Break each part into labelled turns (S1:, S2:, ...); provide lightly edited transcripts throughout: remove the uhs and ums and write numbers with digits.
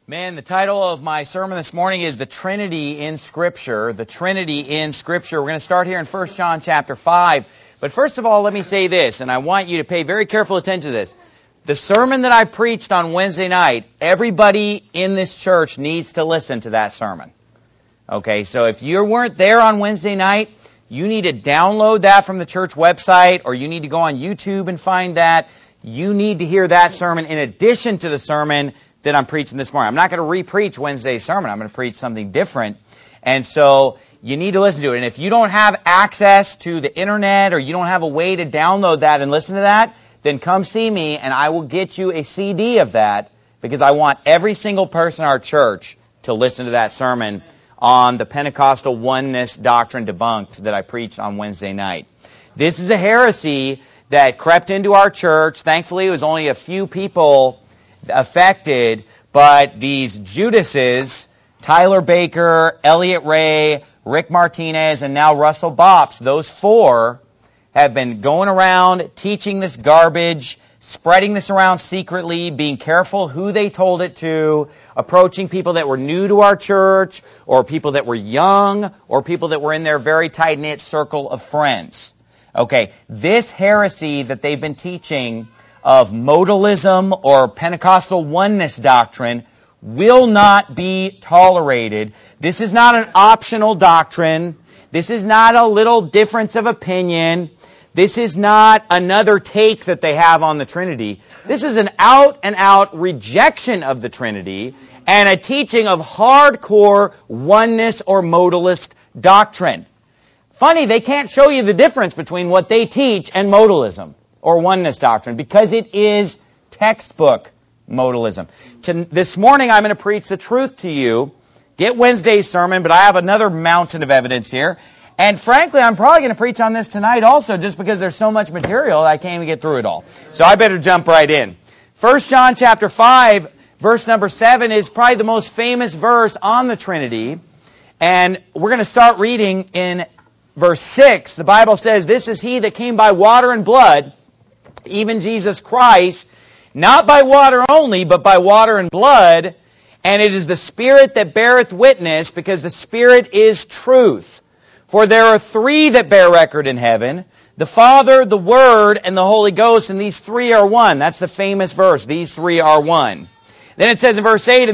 S1: Man, the title of my sermon this morning is The Trinity in Scripture. The Trinity in Scripture. We're going to start here in 1 John chapter 5. But first of all, let me say this, and I want you to pay very careful attention to this. The sermon that I preached on Wednesday night, everybody in this church needs to listen to that sermon. Okay, so if you weren't there on Wednesday night, you need to download that from the church website, or you need to go on YouTube and find that. You need to hear that sermon in addition to the sermon that I'm preaching this morning. I'm not going to re-preach Wednesday's sermon. I'm going to preach something different. And so you need to listen to it. And if you don't have access to the internet or you don't have a way to download that and listen to that, then come see me and I will get you a CD of that, because I want every single person in our church to listen to that sermon on the Pentecostal oneness doctrine debunked that I preached on Wednesday night. This is a heresy that crept into our church. Thankfully, it was only a few people affected, but these Judases, Tyler Baker, Elliot Ray, Rick Martinez, and now Russell Bops, those four have been going around teaching this garbage, spreading this around secretly, being careful who they told it to, approaching people that were new to our church, or people that were young, or people that were in their very tight-knit circle of friends. Okay, this heresy that they've been teaching of modalism or Pentecostal oneness doctrine will not be tolerated. This is not an optional doctrine. This is not a little difference of opinion. This is not another take that they have on the Trinity. This is an out-and-out rejection of the Trinity and a teaching of hardcore oneness or modalist doctrine. Funny, they can't show you the difference between what they teach and modalism or oneness doctrine, because it is textbook modalism. This morning I'm going to preach the truth to you. Get Wednesday's sermon, but I have another mountain of evidence here. And frankly, I'm probably going to preach on this tonight also, just because there's so much material I can't even get through it all. So I better jump right in. 1 John chapter 5, verse number 7 is probably the most famous verse on the Trinity. And we're going to start reading in verse 6. The Bible says, "This is he that came by water and blood, even Jesus Christ, not by water only, but by water and blood. And it is the Spirit that beareth witness, because the Spirit is truth. For there are three that bear record in heaven, the Father, the Word, and the Holy Ghost, and these three are one." That's the famous verse. These three are one. Then it says in verse 8,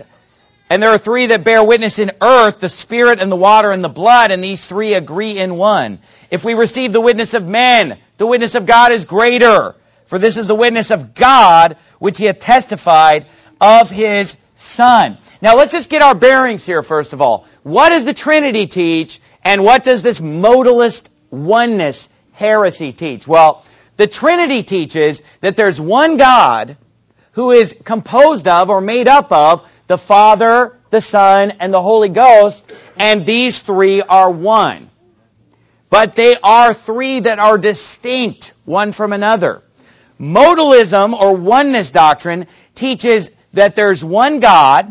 S1: "And there are three that bear witness in earth, the Spirit and the water and the blood, and these three agree in one. If we receive the witness of men, the witness of God is greater. For this is the witness of God, which he hath testified of his Son." Now let's just get our bearings here first of all. What does the Trinity teach, and what does this modalist oneness heresy teach? Well, the Trinity teaches that there's one God who is composed of or made up of the Father, the Son, and the Holy Ghost, and these three are one. But they are three that are distinct one from another. Modalism or oneness doctrine teaches that there's one God,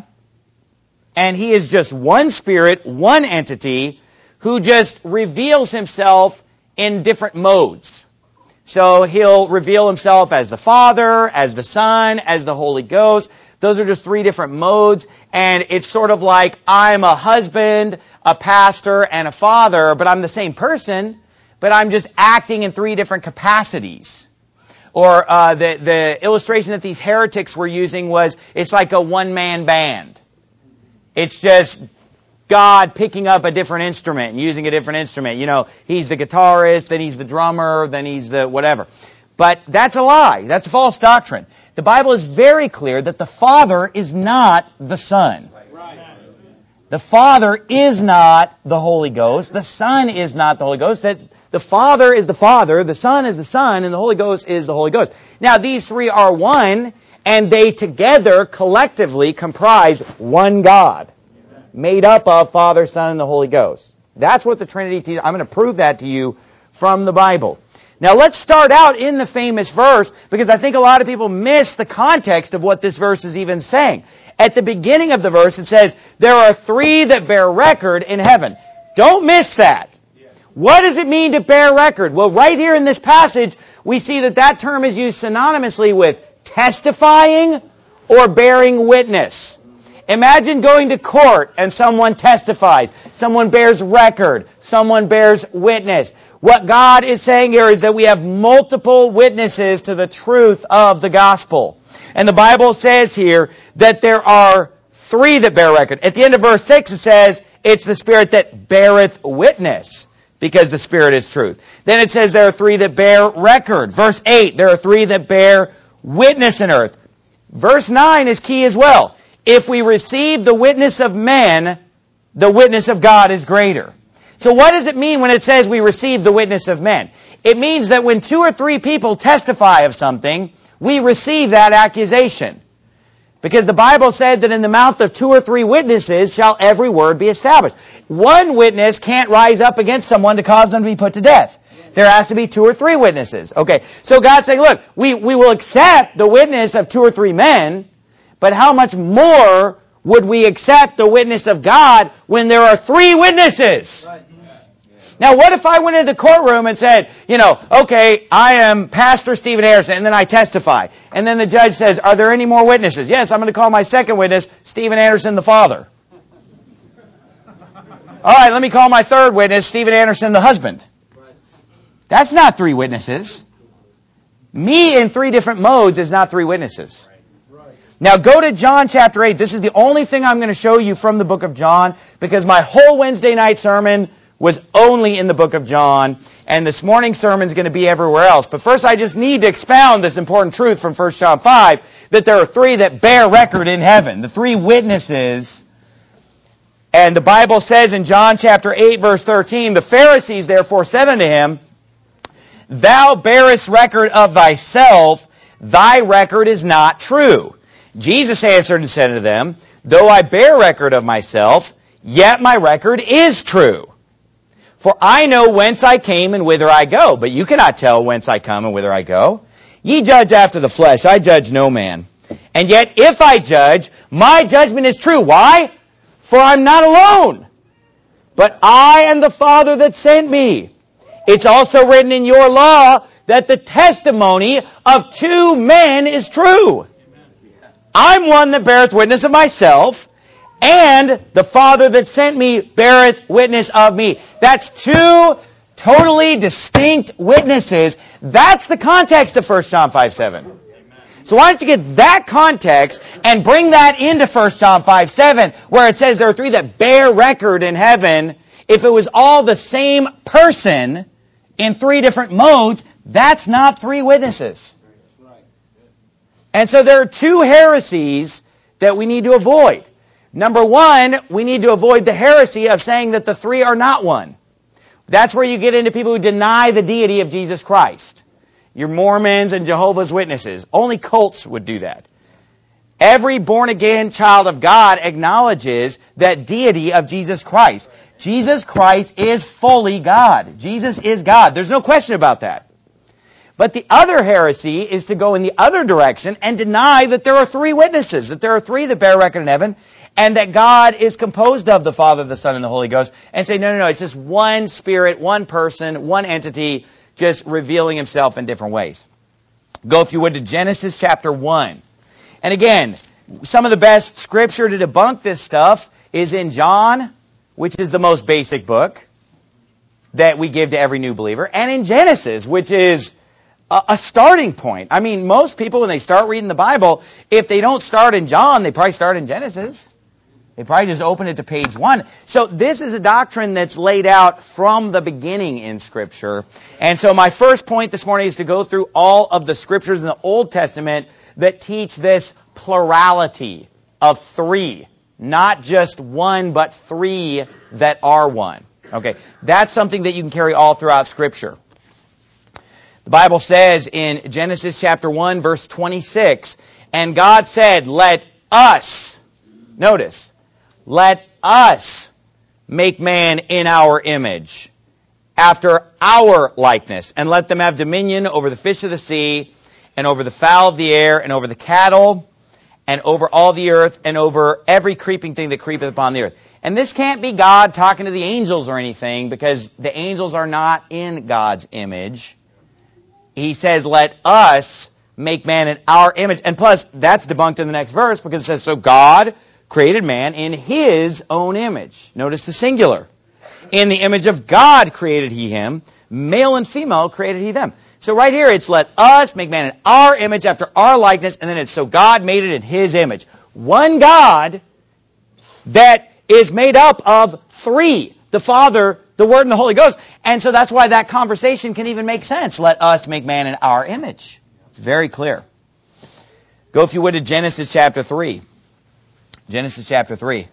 S1: and he is just one Spirit, one entity, who just reveals himself in different modes. So he'll reveal himself as the Father, as the Son, as the Holy Ghost. Those are just three different modes, and it's sort of like I'm a husband, a pastor, and a father, but I'm the same person, but I'm just acting in three different capacities. Or the illustration that these heretics were using was, it's like a one-man band. It's just God picking up a different instrument and using a different instrument. You know, he's the guitarist, then he's the drummer, then he's the whatever. But that's a lie. That's a false doctrine. The Bible is very clear that the Father is not the Son. The Father is not the Holy Ghost. The Son is not the Holy Ghost. That the Father is the Father, the Son is the Son, and the Holy Ghost is the Holy Ghost. Now, these three are one, and they together collectively comprise one God, made up of Father, Son, and the Holy Ghost. That's what the Trinity teaches. I'm going to prove that to you from the Bible. Now let's start out in the famous verse, because I think a lot of people miss the context of what this verse is even saying. At the beginning of the verse it says, "There are three that bear record in heaven." Don't miss that. What does it mean to bear record? Well, right here in this passage, we see that that term is used synonymously with testifying or bearing witness. Imagine going to court and someone testifies, someone bears record, someone bears witness. What God is saying here is that we have multiple witnesses to the truth of the gospel. And the Bible says here that there are three that bear record. At the end of verse 6 it says, it's the Spirit that beareth witness, because the Spirit is truth. Then it says there are three that bear record. Verse 8, there are three that bear witness in earth. Verse 9 is key as well. If we receive the witness of men, the witness of God is greater. So what does it mean when it says we receive the witness of men? It means that when 2 or 3 people testify of something, we receive that accusation. Because the Bible said that in the mouth of 2 or 3 witnesses shall every word be established. One witness can't rise up against someone to cause them to be put to death. There has to be 2 or 3 witnesses. Okay, so God's saying, look, we will accept the witness of 2 or 3 men, but how much more would we accept the witness of God when there are 3 witnesses? Right. Now, what if I went into the courtroom and said, okay, I am Pastor Stephen Anderson, and then I testify. And then the judge says, are there any more witnesses? Yes, I'm going to call my second witness, Stephen Anderson, the father. All right, let me call my third witness, Stephen Anderson, the husband. That's not 3 witnesses. Me in 3 different modes is not 3 witnesses. Now go to John chapter 8. This is the only thing I'm going to show you from the book of John, because my whole Wednesday night sermon was only in the book of John, and this morning's sermon is going to be everywhere else. But first I just need to expound this important truth from 1 John 5, that there are 3 that bear record in heaven, the 3 witnesses. And the Bible says in John chapter 8 verse 13, the Pharisees therefore said unto him, Thou bearest record of thyself, thy record is not true. Jesus answered and said unto them, Though I bear record of myself, yet my record is true. For I know whence I came and whither I go, but you cannot tell whence I come and whither I go. Ye judge after the flesh, I judge no man. And yet if I judge, my judgment is true. Why? For I'm not alone, but I and the Father that sent me. It's also written in your law that the testimony of 2 men is true. I'm one that beareth witness of myself, and the Father that sent me beareth witness of me. That's 2 totally distinct witnesses. That's the context of 1 John 5:7. So why don't you get that context and bring that into 1 John 5:7, where it says there are 3 that bear record in heaven. If it was all the same person in 3 different modes, that's not 3 witnesses. And so there are 2 heresies that we need to avoid. Number 1, we need to avoid the heresy of saying that the 3 are not one. That's where you get into people who deny the deity of Jesus Christ. Your Mormons and Jehovah's Witnesses. Only cults would do that. Every born-again child of God acknowledges that deity of Jesus Christ. Jesus Christ is fully God. Jesus is God. There's no question about that. But the other heresy is to go in the other direction and deny that there are 3 witnesses, that there are 3 that bear record in heaven, and that God is composed of the Father, the Son, and the Holy Ghost, and say, no, it's just one Spirit, one person, one entity, just revealing Himself in different ways. Go, if you would, to Genesis chapter 1. And again, some of the best scripture to debunk this stuff is in John, which is the most basic book that we give to every new believer, and in Genesis, which is a starting point. I mean, most people, when they start reading the Bible, if they don't start in John, they probably start in Genesis. They probably just open it to page 1. So this is a doctrine that's laid out from the beginning in Scripture. And so my first point this morning is to go through all of the Scriptures in the Old Testament that teach this plurality of 3. Not just 1, but 3 that are 1. Okay, that's something that you can carry all throughout Scripture. The Bible says in Genesis chapter 1, verse 26, And God said, Let us, notice, let us make man in our image, after our likeness, and let them have dominion over the fish of the sea, and over the fowl of the air, and over the cattle, and over all the earth, and over every creeping thing that creepeth upon the earth. And this can't be God talking to the angels or anything, because the angels are not in God's image. He says, let us make man in our image. And plus, that's debunked in the next verse, because it says, So God created man in his own image. Notice the singular. In the image of God created he him. Male and female created he them. So right here it's let us make man in our image after our likeness. And then it's so God made it in his image. One God that is made up of three. The Father, the Word, and the Holy Ghost. And so that's why that conversation can even make sense. Let us make man in our image. It's very clear. Go, if you would, to Genesis chapter 3. Genesis chapter 3.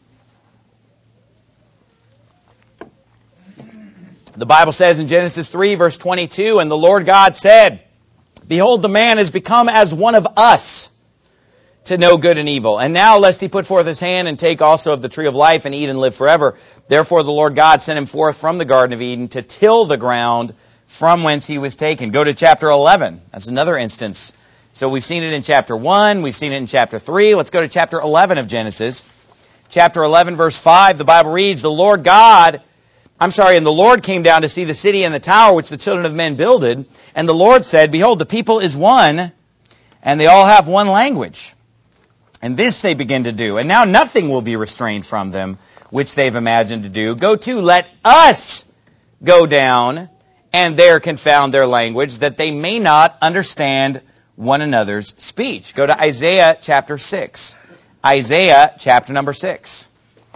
S1: The Bible says in Genesis 3, verse 22, and the Lord God said, behold, the man is become as one of us to know good and evil. And now, lest he put forth his hand and take also of the tree of life and eat and live forever. Therefore the Lord God sent him forth from the Garden of Eden to till the ground from whence he was taken. Go to chapter 11. That's another instance. So we've seen it in chapter 1. We've seen it in chapter 3. Let's go to chapter 11 of Genesis. Chapter 11, verse 5, the Bible reads, and the Lord came down to see the city and the tower which the children of men builded. And the Lord said, behold, the people is one, and they all have one language. And this they begin to do. And now nothing will be restrained from them, which they've imagined to do. Go to, let us go down, and there confound their language, that they may not understand one another's speech. Go to Isaiah chapter 6. Isaiah chapter number 6.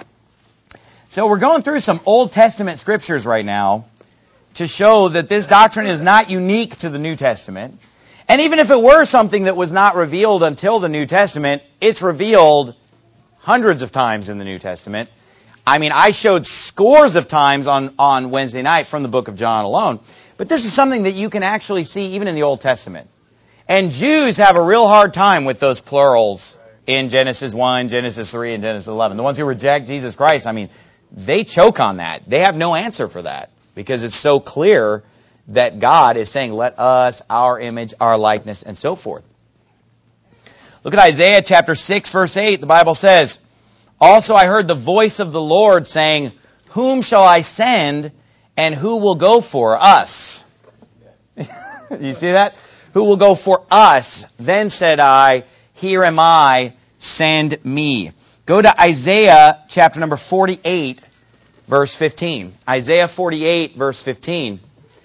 S1: So we're going through some Old Testament scriptures right now to show that this doctrine is not unique to the New Testament. And even if it were something that was not revealed until the New Testament, it's revealed hundreds of times in the New Testament. I mean, I showed scores of times on Wednesday night from the book of John alone. But this is something that you can actually see even in the Old Testament. And Jews have a real hard time with those plurals in Genesis 1, Genesis 3, and Genesis 11. The ones who reject Jesus Christ, I mean, they choke on that. They have no answer for that because it's so clear that God is saying, let us, our image, our likeness, and so forth. Look at Isaiah chapter 6, verse 8. The Bible says, also I heard the voice of the Lord saying, whom shall I send and who will go for us? You see that? Who will go for us? Then said I, here am I, send me. Go to Isaiah chapter number 48, verse 15. Isaiah 48, verse 15.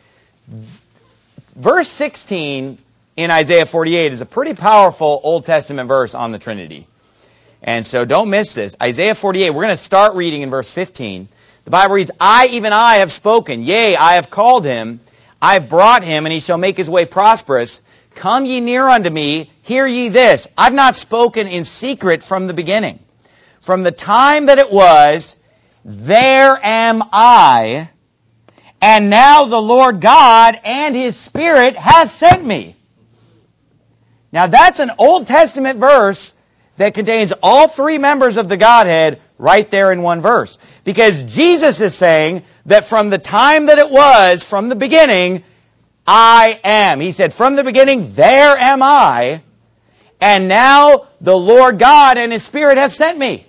S1: Verse 16 in Isaiah 48 is a pretty powerful Old Testament verse on the Trinity. And so don't miss this. Isaiah 48, we're going to start reading in verse 15. The Bible reads, even I have spoken, yea, I have called him, I have brought him, and he shall make his way prosperous. Come ye near unto me, hear ye this. I've not spoken in secret from the beginning. From the time that it was, there am I, and now the Lord God and His Spirit hath sent me. Now that's an Old Testament verse that contains all three members of the Godhead right there in one verse. Because Jesus is saying that from the time that it was, from the beginning, I am. He said, from the beginning, there am I, and now the Lord God and His Spirit have sent me.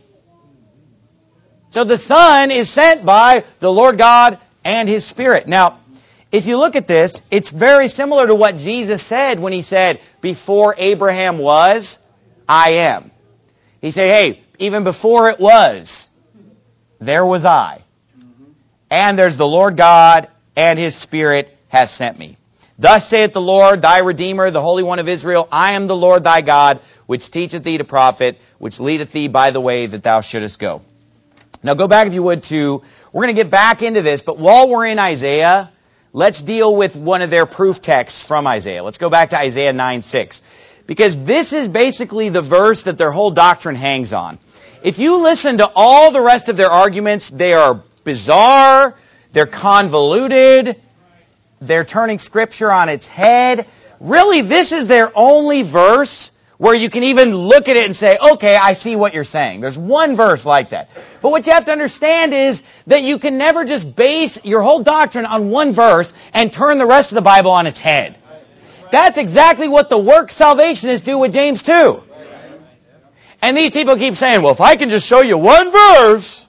S1: So the Son is sent by the Lord God and His Spirit. Now, if you look at this, it's very similar to what Jesus said when He said, before Abraham was, I am. He said, hey, even before it was, there was I. And there's the Lord God and His Spirit hath sent me. Thus saith the Lord, thy Redeemer, the Holy One of Israel, I am the Lord thy God, which teacheth thee to profit, which leadeth thee by the way that thou shouldest go. Now go back, if you would, we're going to get back into this, but while we're in Isaiah, let's deal with one of their proof texts from Isaiah. Let's go back to Isaiah 9:6. Because this is basically the verse that their whole doctrine hangs on. If you listen to all the rest of their arguments, they are bizarre, they're convoluted, they're turning Scripture on its head. Really, this is their only verse where you can even look at it and say, okay, I see what you're saying. There's one verse like that. But what you have to understand is that you can never just base your whole doctrine on one verse and turn the rest of the Bible on its head. That's exactly what the work salvationists do with James 2. And these people keep saying, well, if I can just show you one verse,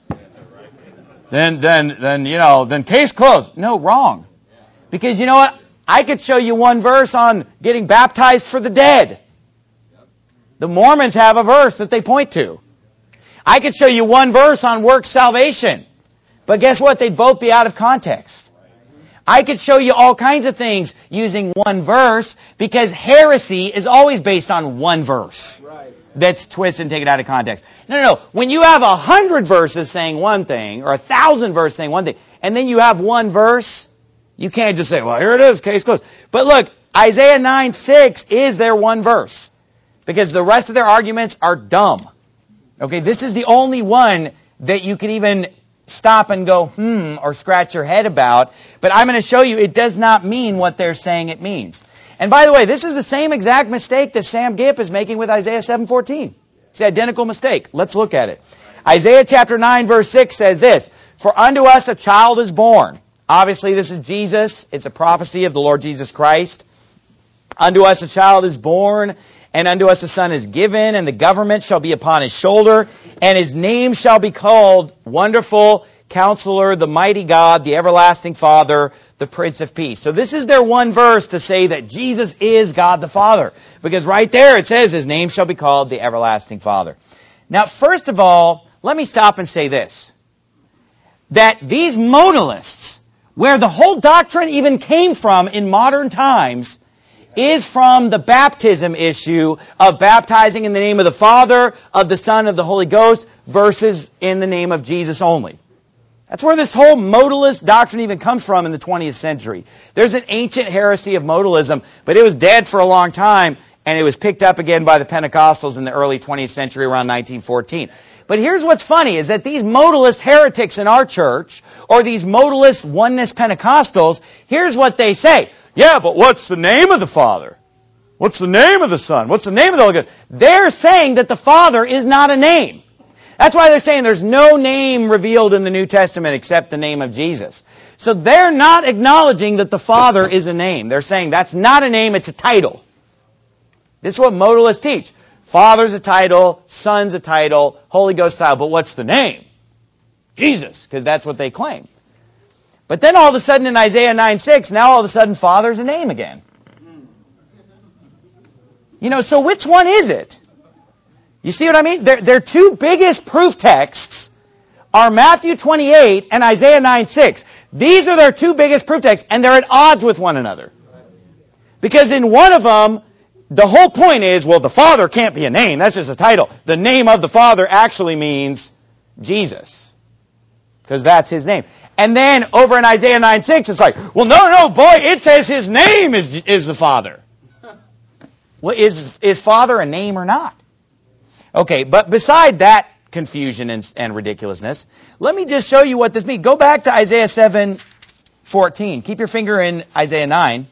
S1: then case closed. No, wrong. Because you know what? I could show you one verse on getting baptized for the dead. The Mormons have a verse that they point to. I could show you one verse on works salvation. But guess what? They'd both be out of context. I could show you all kinds of things using one verse because heresy is always based on one verse that's twisted and taken out of context. No. When you have 100 verses saying one thing or 1,000 verses saying one thing, and then you have one verse, you can't just say, well, here it is, case closed. But look, Isaiah 9:6 is their one verse because the rest of their arguments are dumb. Okay, this is the only one that you can even stop and go, or scratch your head about. But I'm going to show you it does not mean what they're saying it means. And by the way, this is the same exact mistake that Sam Gipp is making with Isaiah 7:14. It's the identical mistake. Let's look at it. Isaiah chapter 9 verse 6 says this, "For unto us a child is born." Obviously this is Jesus. It's a prophecy of the Lord Jesus Christ. "Unto us a child is born, and unto us a son is given, and the government shall be upon his shoulder, and his name shall be called Wonderful, Counselor, the Mighty God, the Everlasting Father, the Prince of Peace." So this is their one verse to say that Jesus is God the Father. Because right there it says his name shall be called the Everlasting Father. Now, first of all, let me stop and say this. That these modalists, where the whole doctrine even came from in modern times, is from the baptism issue of baptizing in the name of the Father, of the Son, of the Holy Ghost, versus in the name of Jesus only. That's where this whole modalist doctrine even comes from in the 20th century. There's an ancient heresy of modalism, but it was dead for a long time, and it was picked up again by the Pentecostals in the early 20th century around 1914. But here's what's funny, is that these modalist heretics in our church, or these modalist oneness Pentecostals, here's what they say. Yeah, but what's the name of the Father? What's the name of the Son? What's the name of the Holy Ghost? They're saying that the Father is not a name. That's why they're saying there's no name revealed in the New Testament except the name of Jesus. So they're not acknowledging that the Father is a name. They're saying that's not a name, it's a title. This is what modalists teach. Father's a title, Son's a title, Holy Ghost title, but what's the name? Jesus, because that's what they claim. But then all of a sudden in Isaiah 9:6, now all of a sudden Father's a name again. So which one is it? You see what I mean? Their two biggest proof texts are Matthew 28 and Isaiah 9:6. These are their two biggest proof texts, and they're at odds with one another. Because in one of them, the whole point is, well, the Father can't be a name. That's just a title. The name of the Father actually means Jesus. Because that's his name. And then over in Isaiah 9:6, it's like, well, no, boy, it says his name is the Father. Well, is Father a name or not? Okay, but beside that confusion and ridiculousness, let me just show you what this means. Go back to Isaiah 7:14. Keep your finger in Isaiah 9.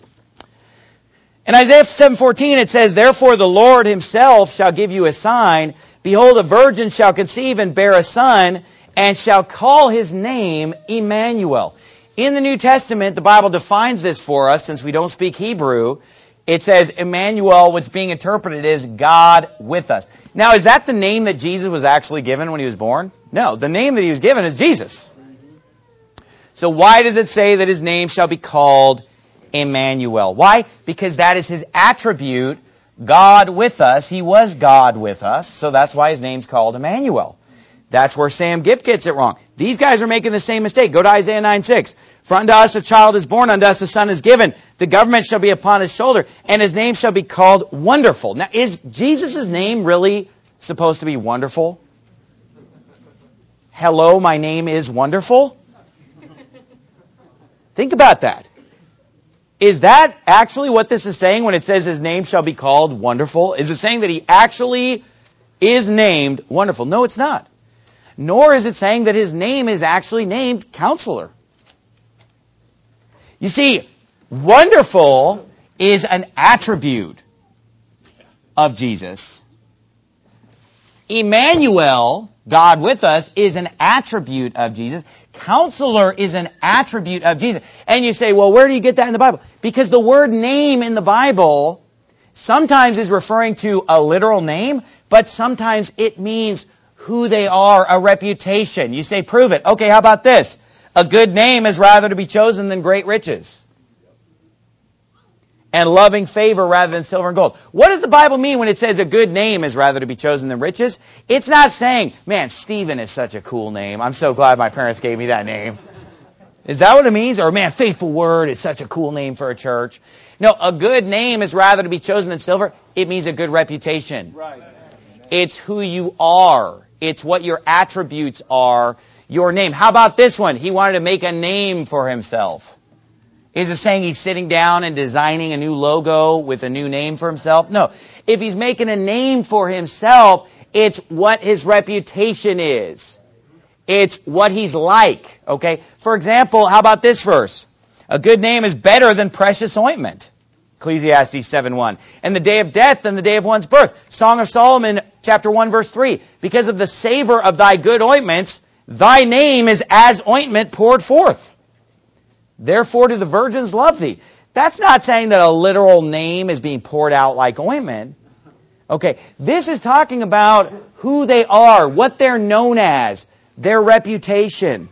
S1: In Isaiah 7:14 it says, "Therefore the Lord himself shall give you a sign. Behold, a virgin shall conceive and bear a son, and shall call his name Emmanuel." In the New Testament, the Bible defines this for us, since we don't speak Hebrew. It says Emmanuel, what's being interpreted is God with us. Now, is that the name that Jesus was actually given when he was born? No, the name that he was given is Jesus. So why does it say that his name shall be called Emmanuel? Why? Because that is his attribute, God with us. He was God with us, so that's why his name's called Emmanuel. That's where Sam Gipp gets it wrong. These guys are making the same mistake. Go to Isaiah 9:6. "For unto us a child is born, unto us a son is given. The government shall be upon his shoulder, and his name shall be called Wonderful." Now, is Jesus' name really supposed to be wonderful? Hello, my name is Wonderful? Think about that. Is that actually what this is saying when it says his name shall be called Wonderful? Is it saying that he actually is named Wonderful? No, it's not. Nor is it saying that his name is actually named Counselor. You see, Wonderful is an attribute of Jesus. Emmanuel, God with us, is an attribute of Jesus. Counselor is an attribute of Jesus. And you say, well, where do you get that in the Bible? Because the word name in the Bible sometimes is referring to a literal name, but sometimes it means who they are, a reputation. You say, prove it. Okay, how about this? A good name is rather to be chosen than great riches. and loving favor rather than silver and gold. What does the Bible mean when it says a good name is rather to be chosen than riches? It's not saying, man, Stephen is such a cool name. I'm so glad my parents gave me that name. Is that what it means? Or, man, Faithful Word is such a cool name for a church. No, a good name is rather to be chosen than silver. It means a good reputation.
S2: Right.
S1: It's who you are. It's what your attributes are, your name. How about this one? He wanted to make a name for himself. Is it saying he's sitting down and designing a new logo with a new name for himself? No. If he's making a name for himself, it's what his reputation is. It's what he's like, okay? For example, how about this verse? A good name is better than precious ointment. Ecclesiastes 7:1. And the day of death than the day of one's birth. Song of Solomon, chapter 1, verse 3. Because of the savor of thy good ointments, thy name is as ointment poured forth. Therefore do the virgins love thee. That's not saying that a literal name is being poured out like ointment. Okay, this is talking about who they are, what they're known as, their reputation.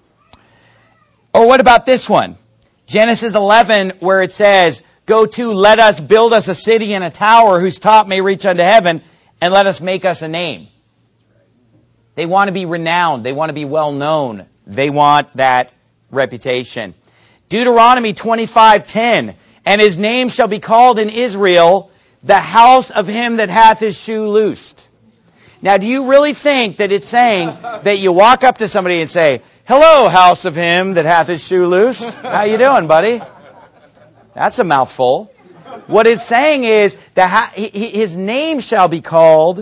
S1: Or what about this one? Genesis 11, where it says, go to, let us build us a city and a tower whose top may reach unto heaven, and let us make us a name. They want to be renowned. They want to be well known. They want that reputation. Deuteronomy 25:10, and his name shall be called in Israel the house of him that hath his shoe loosed. Now, do you really think that it's saying that you walk up to somebody and say, hello, house of him that hath his shoe loosed? How you doing, buddy? That's a mouthful. What it's saying is that his name shall be called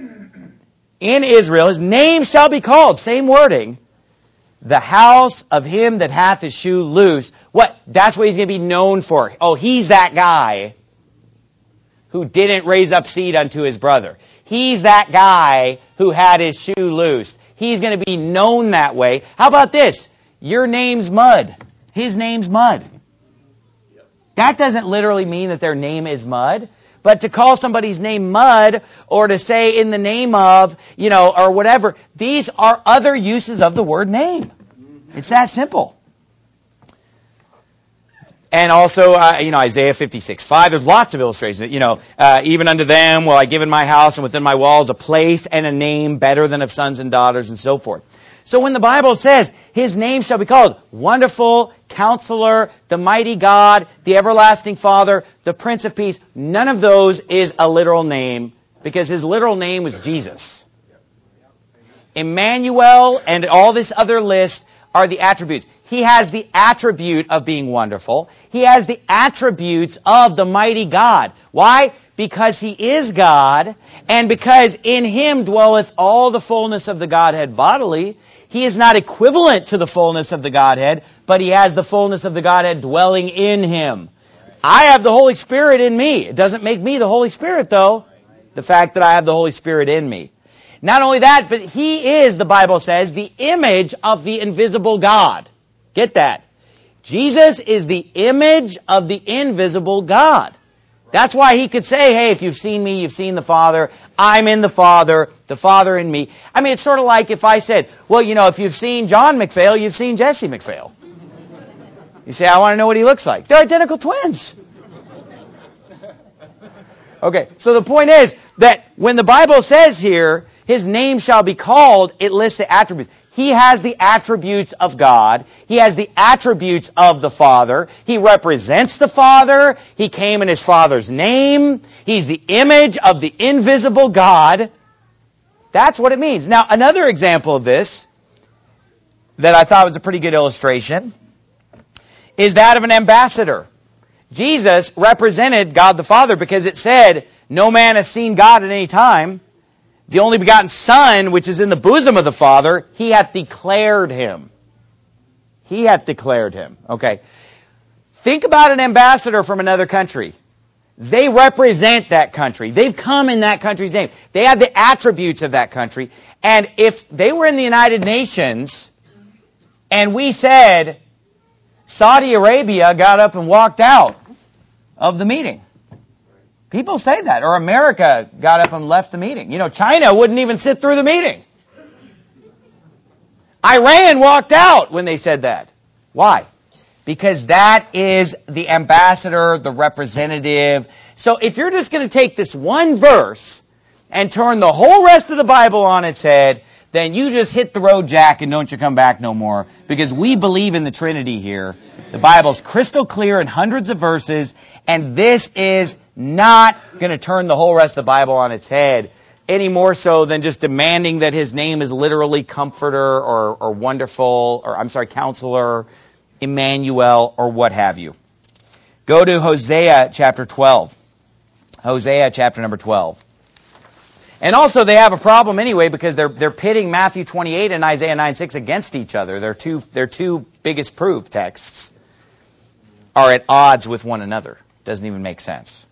S1: in Israel. His name shall be called, same wording, the house of him that hath his shoe loose. What? That's what he's going to be known for. Oh, he's that guy who didn't raise up seed unto his brother. He's that guy who had his shoe loose. He's going to be known that way. How about this? Your name's Mud. His name's Mud. That doesn't literally mean that their name is Mud. But to call somebody's name Mud, or to say in the name of, or whatever, these are other uses of the word name. It's that simple. And also, Isaiah 56:5, there's lots of illustrations. Even unto them will I give in my house and within my walls a place and a name better than of sons and daughters and so forth. So when the Bible says, his name shall be called Wonderful, Counselor, the Mighty God, the Everlasting Father, the Prince of Peace, none of those is a literal name, because his literal name was Jesus. Emmanuel and all this other list are the attributes. He has the attribute of being wonderful. He has the attributes of the mighty God. Why? Because he is God, and because in him dwelleth all the fullness of the Godhead bodily. He is not equivalent to the fullness of the Godhead, but he has the fullness of the Godhead dwelling in him. I have the Holy Spirit in me. It doesn't make me the Holy Spirit, though. The fact that I have the Holy Spirit in me. Not only that, but he is, the Bible says, the image of the invisible God. Get that. Jesus is the image of the invisible God. That's why he could say, hey, if you've seen me, you've seen the Father. I'm in the Father in me. I mean, it's sort of like if I said, well, if you've seen John McPhail, you've seen Jesse McPhail. You say, I want to know what he looks like. They're identical twins. Okay, so the point is that when the Bible says here, his name shall be called, it lists the attributes. He has the attributes of God. He has the attributes of the Father. He represents the Father. He came in his Father's name. He's the image of the invisible God. That's what it means. Now, another example of this that I thought was a pretty good illustration is that of an ambassador. Jesus represented God the Father because it said, no man hath seen God at any time. The only begotten Son, which is in the bosom of the Father, he hath declared him. He hath declared him. Okay. Think about an ambassador from another country. They represent that country. They've come in that country's name. They have the attributes of that country. And if they were in the United Nations and we said Saudi Arabia got up and walked out of the meeting, people say that. Or America got up and left the meeting. China wouldn't even sit through the meeting. Iran walked out when they said that. Why? because that is the ambassador, the representative. So if you're just going to take this one verse and turn the whole rest of the Bible on its head, then you just hit the road, Jack, and don't you come back no more. Because we believe in the Trinity here. The Bible's crystal clear in hundreds of verses, and this is not going to turn the whole rest of the Bible on its head, any more so than just demanding that his name is literally Comforter or Wonderful, or Counselor, Emmanuel, or what have you. Go to Hosea chapter 12. Hosea chapter number 12. And also they have a problem anyway because they're pitting Matthew 28 and Isaiah 9:6 against each other. Their two biggest proof texts are at odds with one another. Doesn't even make sense.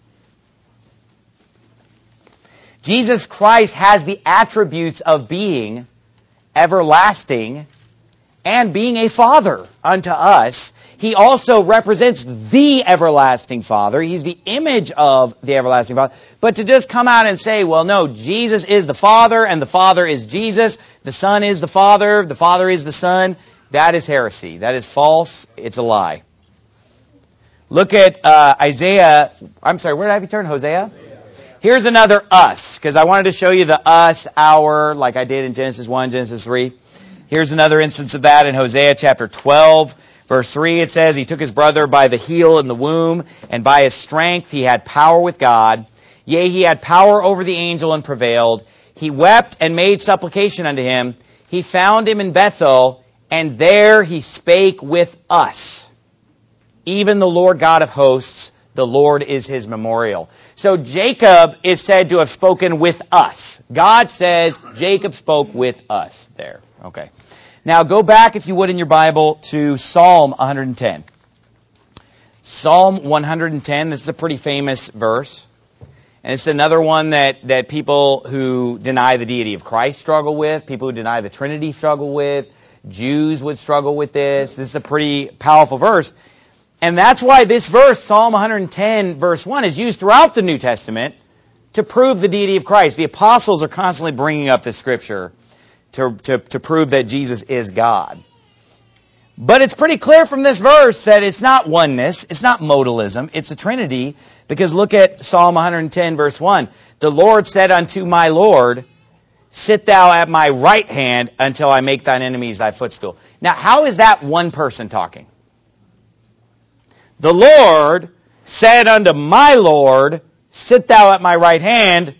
S1: Jesus Christ has the attributes of being everlasting and being a father unto us. He also represents the everlasting Father. He's the image of the everlasting Father. But to just come out and say, well, no, Jesus is the Father, and the Father is Jesus, the Son is the Father is the Son, that is heresy. That is false. It's a lie. Look at Isaiah. I'm sorry, where have you turned? Hosea? Here's another us, because I wanted to show you the us, our, like I did in Genesis 1, Genesis 3. Here's another instance of that in Hosea chapter 12. Verse 3, it says, he took his brother by the heel in the womb, and by his strength he had power with God. Yea, he had power over the angel and prevailed. He wept and made supplication unto him. He found him in Bethel, and there he spake with us. Even the Lord God of hosts, the Lord is his memorial. So Jacob is said to have spoken with us. God says Jacob spoke with us there. Okay. Now go back, if you would, in your Bible to Psalm 110. Psalm 110, this is a pretty famous verse. And it's another one that people who deny the deity of Christ struggle with, people who deny the Trinity struggle with, Jews would struggle with this. This is a pretty powerful verse. And that's why this verse, Psalm 110, verse 1, is used throughout the New Testament to prove the deity of Christ. The apostles are constantly bringing up this scripture to prove that Jesus is God. But it's pretty clear from this verse that it's not oneness, it's not modalism, it's a Trinity, because look at Psalm 110, verse 1. The Lord said unto my Lord, sit thou at my right hand until I make thine enemies thy footstool. Now, how is that one person talking? The Lord said unto my Lord, sit thou at my right hand.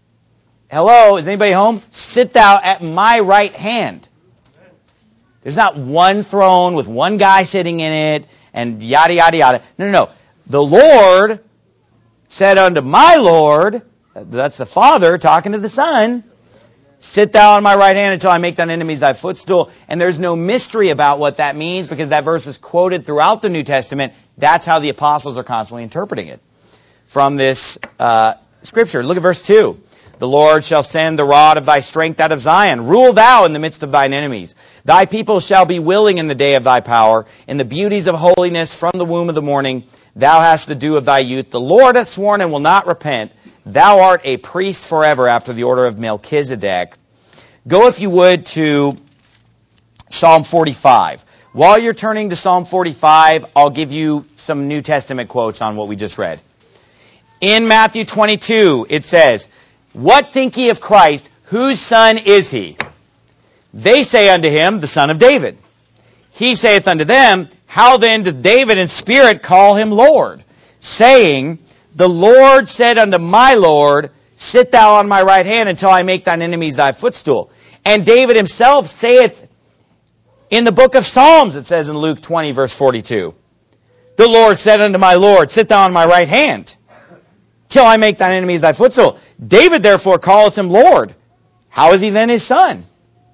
S1: Hello, is anybody home? Sit thou at my right hand. There's not one throne with one guy sitting in it and yada, yada, yada. No. The Lord said unto my Lord, that's the Father talking to the Son, sit thou on my right hand until I make thine enemies thy footstool. And there's no mystery about what that means because that verse is quoted throughout the New Testament. That's how the apostles are constantly interpreting it from this scripture. Look at verse 2. The Lord shall send the rod of thy strength out of Zion. Rule thou in the midst of thine enemies. Thy people shall be willing in the day of thy power. In the beauties of holiness from the womb of the morning, thou hast the dew of thy youth. The Lord hath sworn and will not repent. Thou art a priest forever after the order of Melchizedek. Go, if you would, to Psalm 45. While you're turning to Psalm 45, I'll give you some New Testament quotes on what we just read. In Matthew 22, it says, what think ye of Christ? Whose son is he? They say unto him, the son of David. He saith unto them, how then did David in spirit call him Lord? Saying, the Lord said unto my Lord, sit thou on my right hand until I make thine enemies thy footstool. And David himself saith in the book of Psalms, it says in Luke 20, verse 42, the Lord said unto my Lord, sit thou on my right hand till I make thine enemies thy footstool. David therefore calleth him Lord. How is he then his son?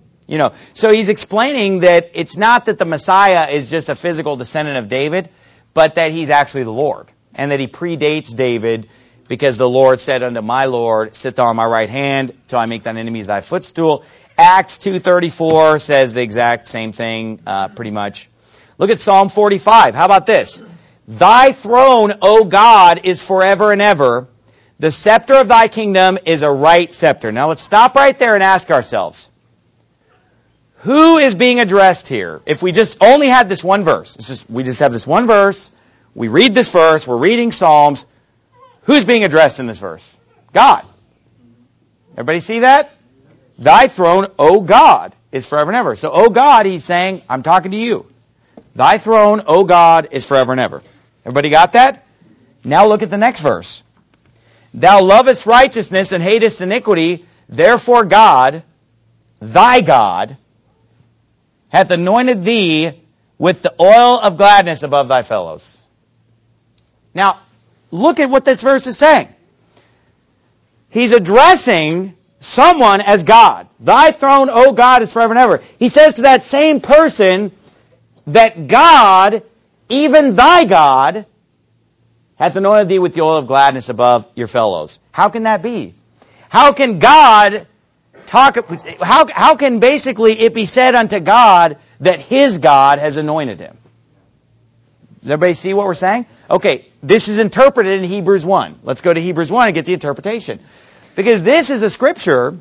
S1: So he's explaining that it's not that the Messiah is just a physical descendant of David, but that he's actually the Lord. And that he predates David because the Lord said unto my Lord, sit thou on my right hand till I make thine enemies thy footstool. Acts 2:34 says the exact same thing, pretty much. Look at Psalm 45. How about this? Thy throne, O God, is forever and ever. The scepter of thy kingdom is a right scepter. Now let's stop right there and ask ourselves, Who is being addressed here? If we just only had this one verse, we just have this one verse, we read this verse, we're reading Psalms, who's being addressed in this verse? God. Everybody see that? Thy throne, O God, is forever and ever. So, O God, he's saying, I'm talking to you. Thy throne, O God, is forever and ever. Everybody got that? Now look at the next verse. Thou lovest righteousness and hatest iniquity, therefore God, thy God, hath anointed thee with the oil of gladness above thy fellows. Now, look at what this verse is saying. He's addressing someone as God. Thy throne, O God, is forever and ever. He says to that same person that God, even thy God, hath anointed thee with the oil of gladness above your fellows. How can that be? How can God how can basically it be said unto God that his God has anointed him? Does everybody see what we're saying? Okay, this is interpreted in Hebrews 1. Let's go to Hebrews 1 and get the interpretation. Because this is a scripture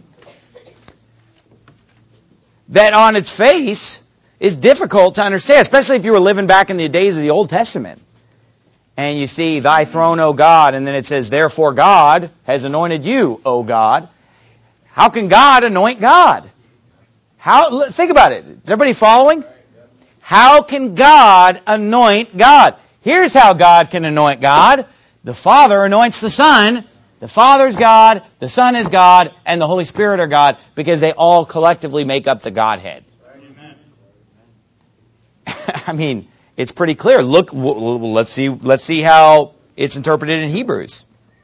S1: that on its face is difficult to understand, especially if you were living back in the days of the Old Testament. And you see, thy throne, O God, and then it says, therefore God has anointed you, O God. How can God anoint God? Think about it. Is everybody following? How can God anoint God? Here's how God can anoint God. The Father anoints the Son. The Father's God, the Son is God, and the Holy Spirit are God, because they all collectively make up the Godhead. Amen. I mean, it's pretty clear. Look, let's see how it's interpreted in Hebrews.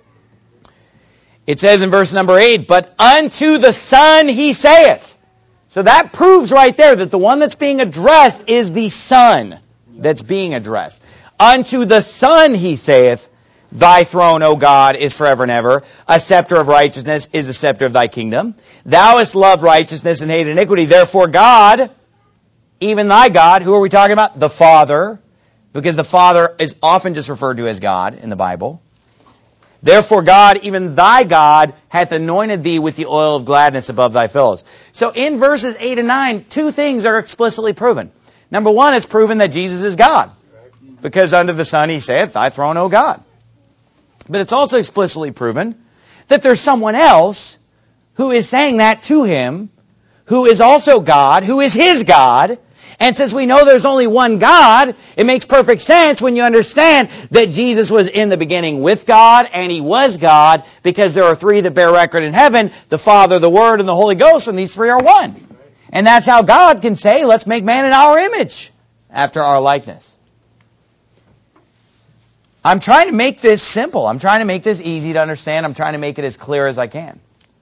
S1: It says in verse number 8, but unto the Son he saith. So that proves right there that the one that's being addressed is the Son that's being addressed. Unto the Son he saith, thy throne, O God, is forever and ever. A scepter of righteousness is the scepter of thy kingdom. Thou hast loved righteousness and hated iniquity. Therefore God, even thy God, who are we talking about? The Father, because the Father is often just referred to as God in the Bible. Therefore God, even thy God, hath anointed thee with the oil of gladness above thy fellows. So in verses 8 and 9, two things are explicitly proven. Number one, it's proven that Jesus is God. Because unto the Son he saith, thy throne, O God. But it's also explicitly proven that there's someone else who is saying that to him, who is also God, who is his God. And since we know there's only one God, it makes perfect sense when you understand that Jesus was in the beginning with God, and he was God, because there are three that bear record in heaven, the Father, the Word, and the Holy Ghost, and these three are one. And that's how God can say, let's make man in our image, after our likeness. I'm trying to make this simple. I'm trying to make this easy to understand. I'm trying to make it as clear as I can.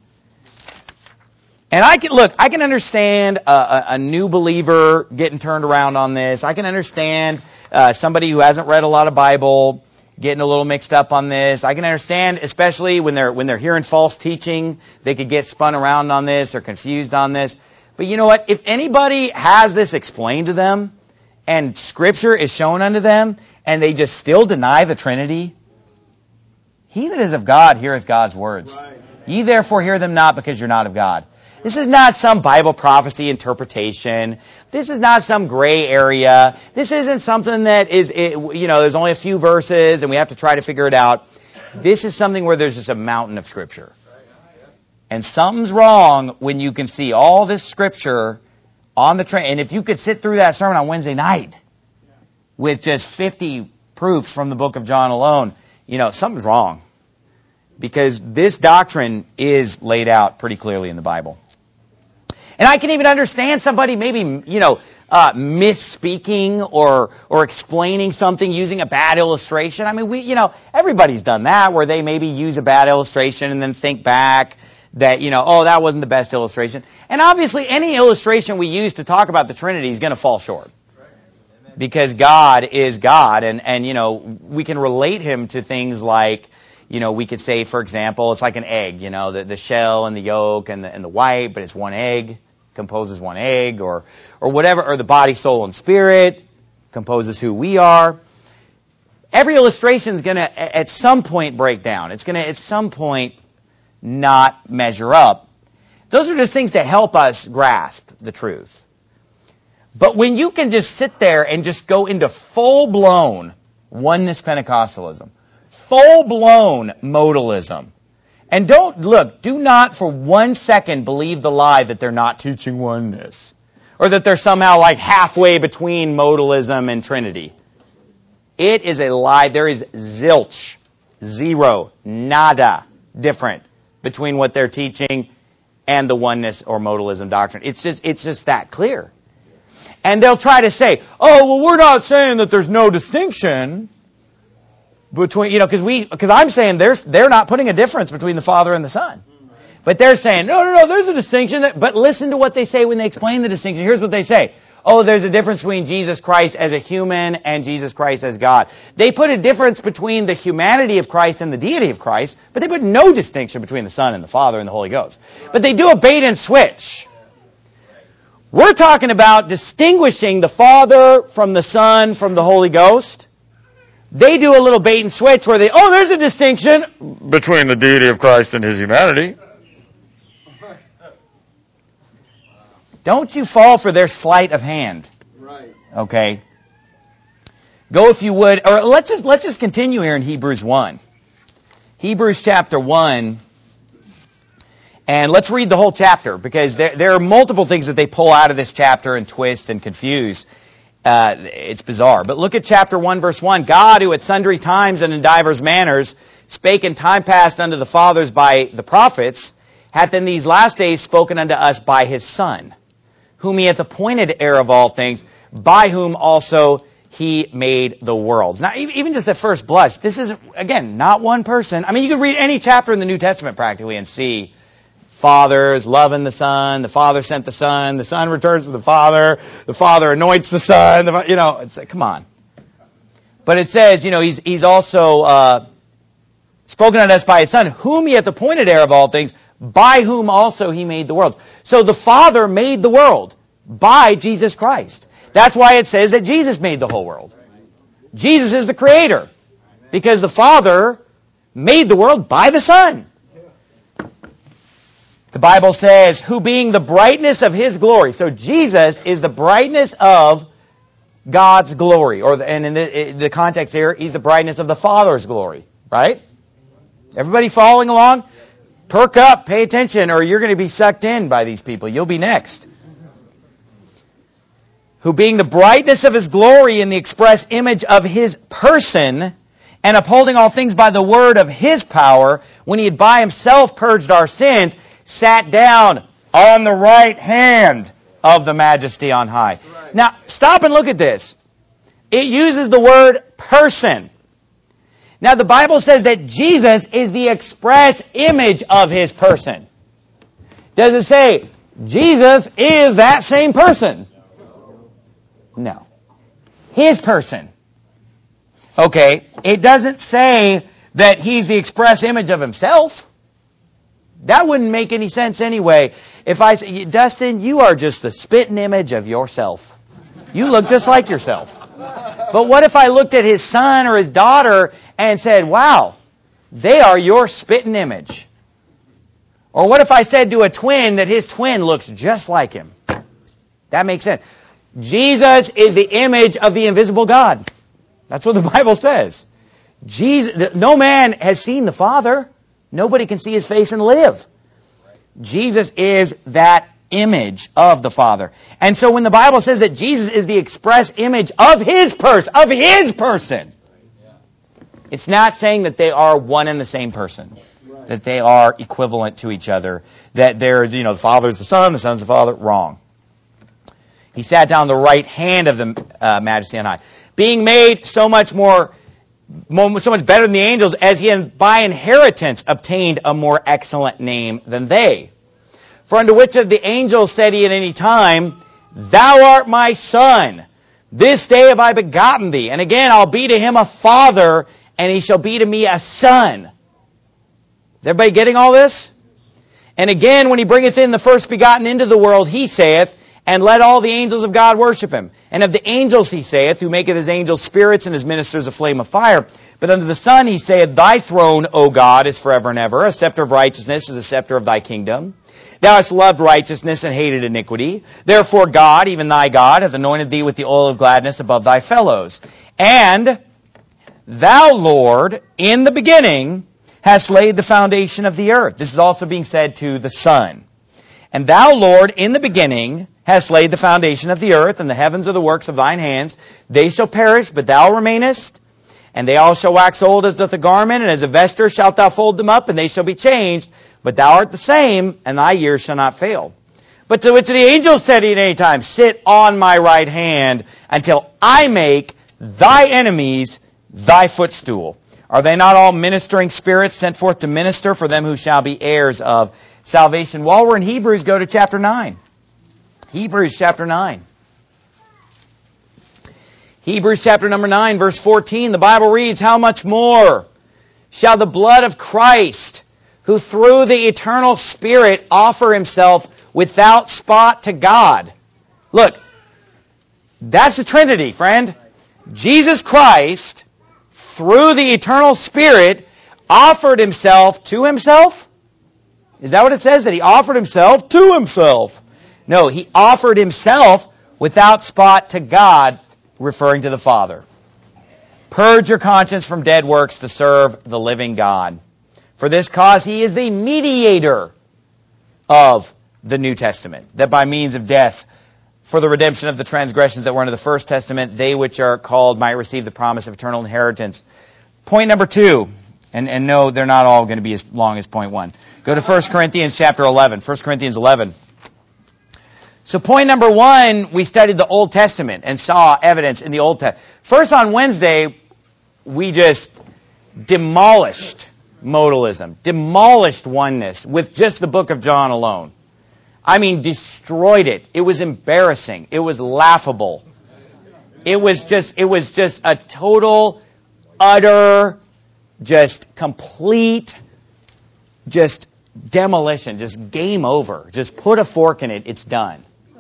S1: And I can understand a new believer getting turned around on this. I can understand somebody who hasn't read a lot of Bible getting a little mixed up on this. I can understand, especially when they're hearing false teaching, they could get spun around on this or confused on this. But you know what? If anybody has this explained to them and Scripture is shown unto them and they just still deny the Trinity, he that is of God heareth God's words. Ye therefore hear them not, because you're not of God. This is not some Bible prophecy interpretation. This is not some gray area. This isn't something that is, there's only a few verses and we have to try to figure it out. This is something where there's just a mountain of Scripture. And something's wrong when you can see all this Scripture on the train. And if you could sit through that sermon on Wednesday night with just 50 proofs from the book of John alone, something's wrong. Because this doctrine is laid out pretty clearly in the Bible. And I can even understand somebody maybe, misspeaking or explaining something using a bad illustration. I mean, everybody's done that, where they maybe use a bad illustration and then think back that, that wasn't the best illustration. And obviously any illustration we use to talk about the Trinity is going to fall short. Because God is God, and we can relate him to things like, we could say, for example, it's like an egg, the shell and the yolk and the white, but it's one egg, composes one egg, or whatever, or the body, soul, and spirit composes who we are. Every illustration is going to, at some point, break down. It's going to, at some point, not measure up. Those are just things to help us grasp the truth. But when you can just sit there and just go into full-blown oneness Pentecostalism, full-blown modalism, and do not for 1 second believe the lie that they're not teaching oneness, or that they're somehow like halfway between modalism and Trinity. It is a lie. There is zilch, zero, nada different between what they're teaching and the oneness or modalism doctrine. It's just that clear. And they'll try to say, oh, well, we're not saying that there's no distinction between, because I'm saying they're not putting a difference between the Father and the Son. But they're saying, no, there's a distinction. But listen to what they say when they explain the distinction. Here's what they say. Oh, there's a difference between Jesus Christ as a human and Jesus Christ as God. They put a difference between the humanity of Christ and the deity of Christ, but they put no distinction between the Son and the Father and the Holy Ghost. But they do a bait and switch. We're talking about distinguishing the Father from the Son from the Holy Ghost. They do a little bait and switch where there's a distinction between the deity of Christ and His humanity. Don't you fall for their sleight of hand. Right. Okay. Go if you would, or let's just continue here in Hebrews 1. Hebrews chapter 1. And let's read the whole chapter, because there are multiple things that they pull out of this chapter and twist and confuse. It's bizarre. But look at chapter 1, verse 1. God, who at sundry times and in divers manners spake in time past unto the fathers by the prophets, hath in these last days spoken unto us by His Son, whom He hath appointed heir of all things, by whom also He made the worlds. Now, even just at first blush, this is, again, not one person. I mean, you could read any chapter in the New Testament practically and see fathers loving the Son sent the Son returns to the Father anoints the Son, it's like, come on. But it says, He's also spoken unto us by His Son, whom He hath appointed heir of all things, by whom also He made the worlds. So the Father made the world by Jesus Christ. That's why it says that Jesus made the whole world. Jesus is the Creator, because the Father made the world by the Son. The Bible says, who being the brightness of His glory. So Jesus is the brightness of God's glory. And in the context here, He's the brightness of the Father's glory. Right? Everybody following along? Perk up, pay attention, or you're going to be sucked in by these people. You'll be next. Who being the brightness of His glory in the express image of His person, and upholding all things by the word of His power, when He had by Himself purged our sins, sat down on the right hand of the Majesty on high. Right. Now, stop and look at this. It uses the word person. Now, the Bible says that Jesus is the express image of His person. Does it say Jesus is that same person? No. His person. Okay, it doesn't say that He's the express image of Himself. That wouldn't make any sense anyway. If I say, Dustin, you are just the spitting image of yourself. You look just like yourself. But what if I looked at His son or His daughter and said, wow, they are your spitting image? Or what if I said to a twin that his twin looks just like him? That makes sense. Jesus is the image of the invisible God. That's what the Bible says. No man has seen the Father. Nobody can see His face and live. Jesus is that image of the Father. And so when the Bible says that Jesus is the express image of His person, it's not saying that they are one and the same person, that they are equivalent to each other, that they're, the Father's the Son, the Son's the Father. Wrong. He sat down on the right hand of the Majesty on high, being made so much better than the angels, as He by inheritance obtained a more excellent name than they. For unto which of the angels said He at any time, Thou art my Son, this day have I begotten thee, and again I'll be to him a father, and he shall be to me a son. Is everybody getting all this? And again, when He bringeth in the first begotten into the world, He saith, And let all the angels of God worship Him. And of the angels He saith, who maketh His angels spirits and His ministers a flame of fire. But unto the Son He saith, Thy throne, O God, is forever and ever. A scepter of righteousness is the scepter of Thy kingdom. Thou hast loved righteousness and hated iniquity. Therefore God, even thy God, hath anointed thee with the oil of gladness above thy fellows. And thou, Lord, in the beginning, hast laid the foundation of the earth. This is also being said to the Son. And thou, Lord, in the beginning, hast laid the foundation of the earth, and the heavens are the works of thine hands. They shall perish, but thou remainest. And they all shall wax old as doth a garment, and as a vesture shalt thou fold them up, and they shall be changed. But thou art the same, and thy years shall not fail. But to which of the angels said he at any time, Sit on my right hand, until I make thy enemies thy footstool. Are they not all ministering spirits sent forth to minister for them who shall be heirs of salvation? While we're in Hebrews, go to chapter 9. Hebrews chapter 9. Hebrews chapter number 9, verse 14, the Bible reads, How much more shall the blood of Christ, who through the eternal Spirit offer himself without spot to God. Look, that's the Trinity, friend. Jesus Christ, through the eternal Spirit, offered himself to himself? Is that what it says? That he offered himself to himself? No, he offered himself without spot to God, referring to the Father. Purge your conscience from dead works to serve the living God. For this cause he is the mediator of the New Testament, that by means of death, for the redemption of the transgressions that were under the First Testament, they which are called might receive the promise of eternal inheritance. Point number 2, and no, they're not all going to be as long as point 1. Go to 1 Corinthians chapter 11. 1 Corinthians 11. So point number 1, we studied the Old Testament and saw evidence in the Old Testament. First on Wednesday, we just demolished modalism, demolished oneness with just the book of John alone. I mean, destroyed it. It was embarrassing. It was laughable. It was just a total, utter, just complete, just demolition, just game over. Just put a fork in it, it's done.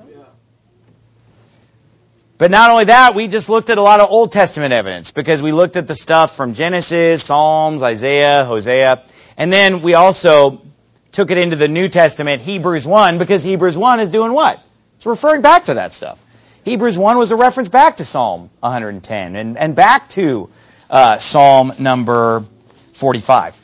S1: But not only that, we just looked at a lot of Old Testament evidence because we looked at the stuff from Genesis, Psalms, Isaiah, Hosea, and then we also took it into the New Testament, Hebrews 1, because Hebrews 1 is doing what? It's referring back to that stuff. Hebrews 1 was a reference back to Psalm 110 and back to Psalm number 45.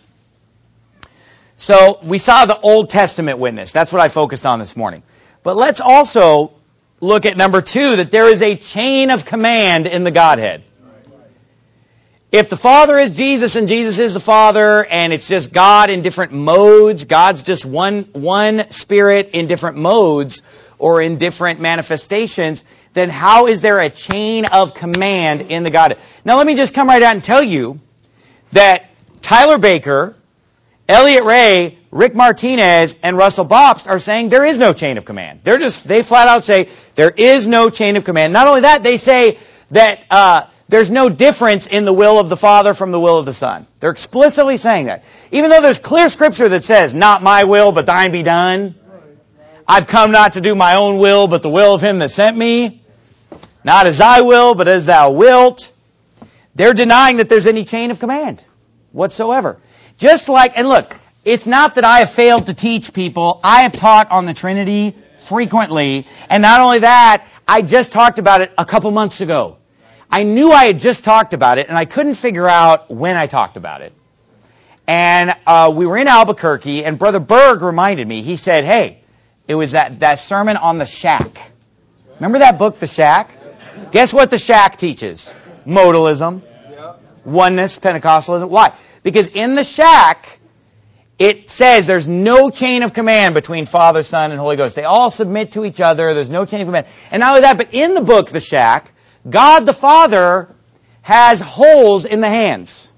S1: So we saw the Old Testament witness. That's what I focused on this morning. But let's also look at number 2, that there is a chain of command in the Godhead. If the Father is Jesus and Jesus is the Father, and it's just God in different modes, God's just one Spirit in different modes or in different manifestations, then how is there a chain of command in the Godhead? Now let me just come right out and tell you that Tyler Baker, Elliot Ray, Rick Martinez, and Russell Bobst are saying there is no chain of command. They flat out say there is no chain of command. Not only that, they say that there's no difference in the will of the Father from the will of the Son. They're explicitly saying that. Even though there's clear scripture that says, not my will, but thine be done. I've come not to do my own will, but the will of him that sent me. Not as I will, but as thou wilt. They're denying that there's any chain of command whatsoever. Just like, and look, it's not that I have failed to teach people. I have taught on the Trinity frequently. And not only that, I just talked about it a couple months ago. I knew I had just talked about it, and I couldn't figure out when I talked about it. And we were in Albuquerque, and Brother Berg reminded me. He said, hey, it was that sermon on the shack. Remember that book, The Shack? Guess what the shack teaches? Modalism, oneness, Pentecostalism. Why? Because in the shack, it says there's no chain of command between Father, Son, and Holy Ghost. They all submit to each other. There's no chain of command. And not only that, but in the book, The Shack, God the Father has holes in the hands.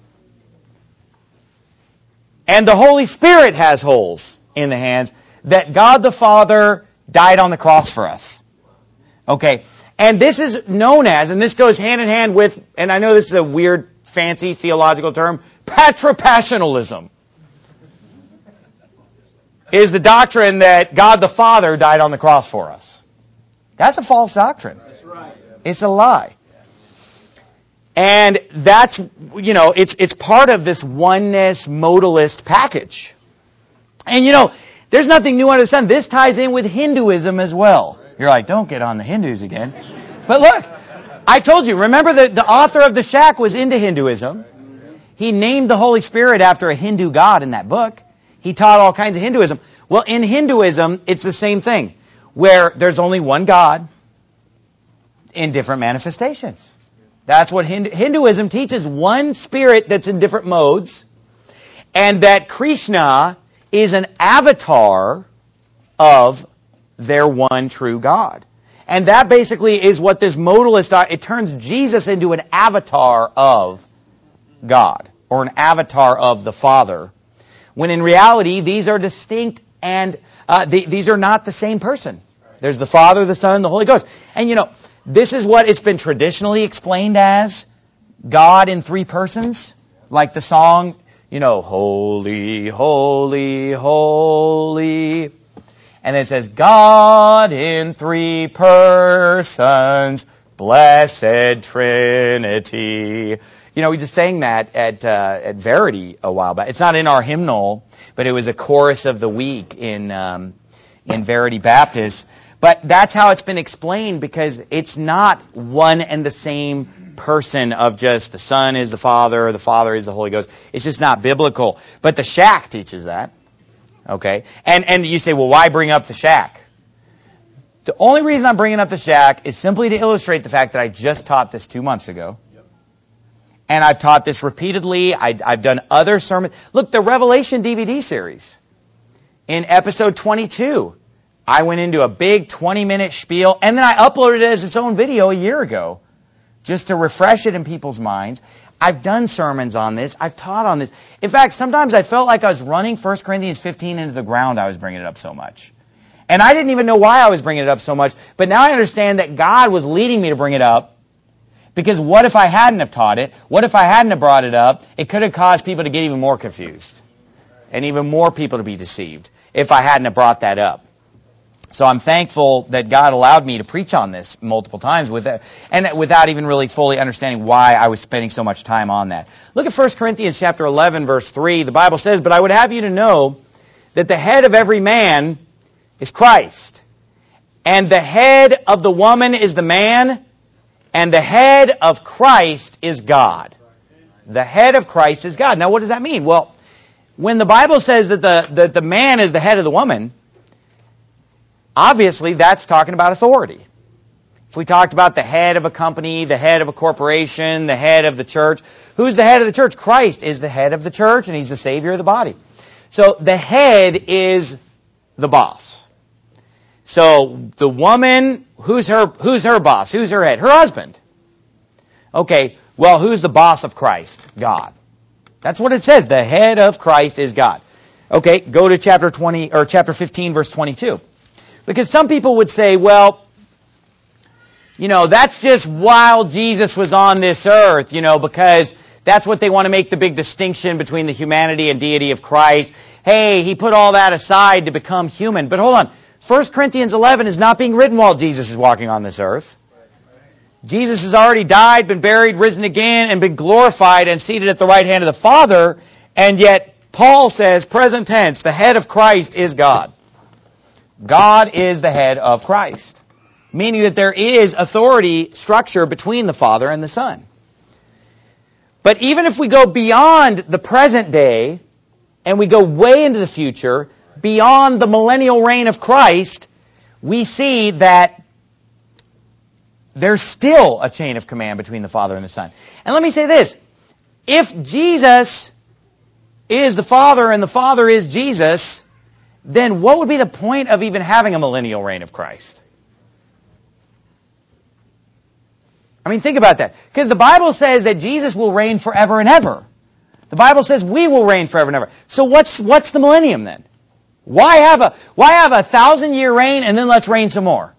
S1: And the Holy Spirit has holes in the hands that God the Father died on the cross for us. Okay. And this is known as, and this goes hand in hand with, and I know this is a weird, fancy theological term, patripassionalism. Is the doctrine that God the Father died on the cross for us. That's a false doctrine. That's right. It's a lie. And that's, it's part of this oneness modalist package. And There's nothing new under the sun. This ties in with Hinduism as well. You're like, don't get on the Hindus again. But look, I told you, remember the author of the Shack was into Hinduism. He named the Holy Spirit after a Hindu god in that book. He taught all kinds of Hinduism. Well, in Hinduism, it's the same thing, where there's only one God in different manifestations. That's what Hinduism teaches, one spirit that's in different modes, and that Krishna is an avatar of their one true God. And that basically is what this modalist, it turns Jesus into an avatar of God, or an avatar of the Father, when in reality, these are distinct and these are not the same person. There's the Father, the Son, the Holy Ghost. And you know, this is what it's been traditionally explained as, God in three persons, like the song, you know, holy, holy, holy. And then it says, God in three persons, blessed Trinity. You know, we just sang that at Verity a while back. It's not in our hymnal, but it was a chorus of the week in Verity Baptist. But that's how it's been explained, because it's not one and the same person of just the Son is the Father is the Holy Ghost. It's just not biblical. But the Shack teaches that. Okay? And you say, well, why bring up the Shack? The only reason I'm bringing up the Shack is simply to illustrate the fact that I just taught this 2 months ago. And I've taught this repeatedly. I've done other sermons. Look, the Revelation DVD series. In episode 22, I went into a big 20-minute spiel, and then I uploaded it as its own video a year ago, just to refresh it in people's minds. I've done sermons on this. I've taught on this. In fact, sometimes I felt like I was running 1 Corinthians 15 into the ground. I was bringing it up so much. And I didn't even know why I was bringing it up so much. But now I understand that God was leading me to bring it up. Because what if I hadn't have taught it? What if I hadn't have brought it up? It could have caused people to get even more confused. And even more people to be deceived if I hadn't have brought that up. So I'm thankful that God allowed me to preach on this multiple times and without even really fully understanding why I was spending so much time on that. Look at 1 Corinthians chapter 11, verse 3. The Bible says, "But I would have you to know that the head of every man is Christ, and the head of the woman is the man, and the head of Christ is God." The head of Christ is God. Now, what does that mean? Well, when the Bible says that the man is the head of the woman, obviously that's talking about authority. If we talked about the head of a company, the head of a corporation, the head of the church, who's the head of the church? Christ is the head of the church, and He's the Savior of the body. So the head is the boss. So the woman, who's her boss? Who's her head? Her husband. Okay, well, who's the boss of Christ? God. That's what it says. The head of Christ is God. Okay, go to chapter 15, verse 22. Because some people would say, well, you know, that's just while Jesus was on this earth, you know, because that's what they want to make the big distinction between the humanity and deity of Christ. Hey, He put all that aside to become human. But hold on. 1 Corinthians 11 is not being written while Jesus is walking on this earth. Jesus has already died, been buried, risen again, and been glorified and seated at the right hand of the Father. And yet, Paul says, present tense, the head of Christ is God. God is the head of Christ. Meaning that there is authority structure between the Father and the Son. But even if we go beyond the present day, and we go way into the future, beyond the millennial reign of Christ, we see that there's still a chain of command between the Father and the Son. And let me say this. If Jesus is the Father and the Father is Jesus, then what would be the point of even having a millennial reign of Christ? I mean, think about that. Because the Bible says that Jesus will reign forever and ever. The Bible says we will reign forever and ever. So what's the millennium then? Why have a 1,000-year reign and then let's reign some more?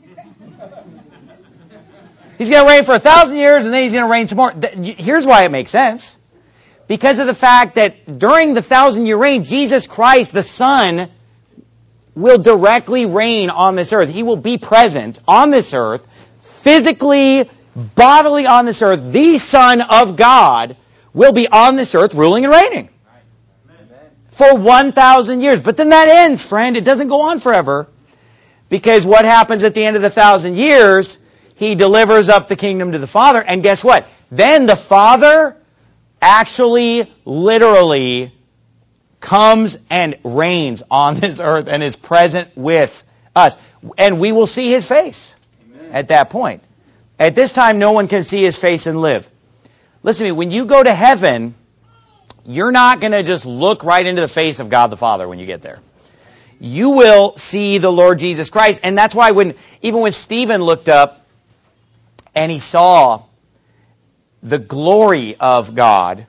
S1: He's going to reign for 1,000 years and then He's going to reign some more. Here's why it makes sense. Because of the fact that during the 1,000-year reign, Jesus Christ, the Son, will directly reign on this earth. He will be present on this earth, physically, bodily on this earth. The Son of God will be on this earth ruling and reigning. For 1,000 years. But then that ends, friend. It doesn't go on forever. Because what happens at the end of the 1,000 years, he delivers up the kingdom to the Father. And guess what? Then the Father actually, literally, comes and reigns on this earth and is present with us. And we will see his face. Amen. At that point. At this time, no one can see his face and live. Listen to me, when you go to heaven, you're not going to just look right into the face of God the Father when you get there. You will see the Lord Jesus Christ. And that's why even when Stephen looked up and he saw the glory of God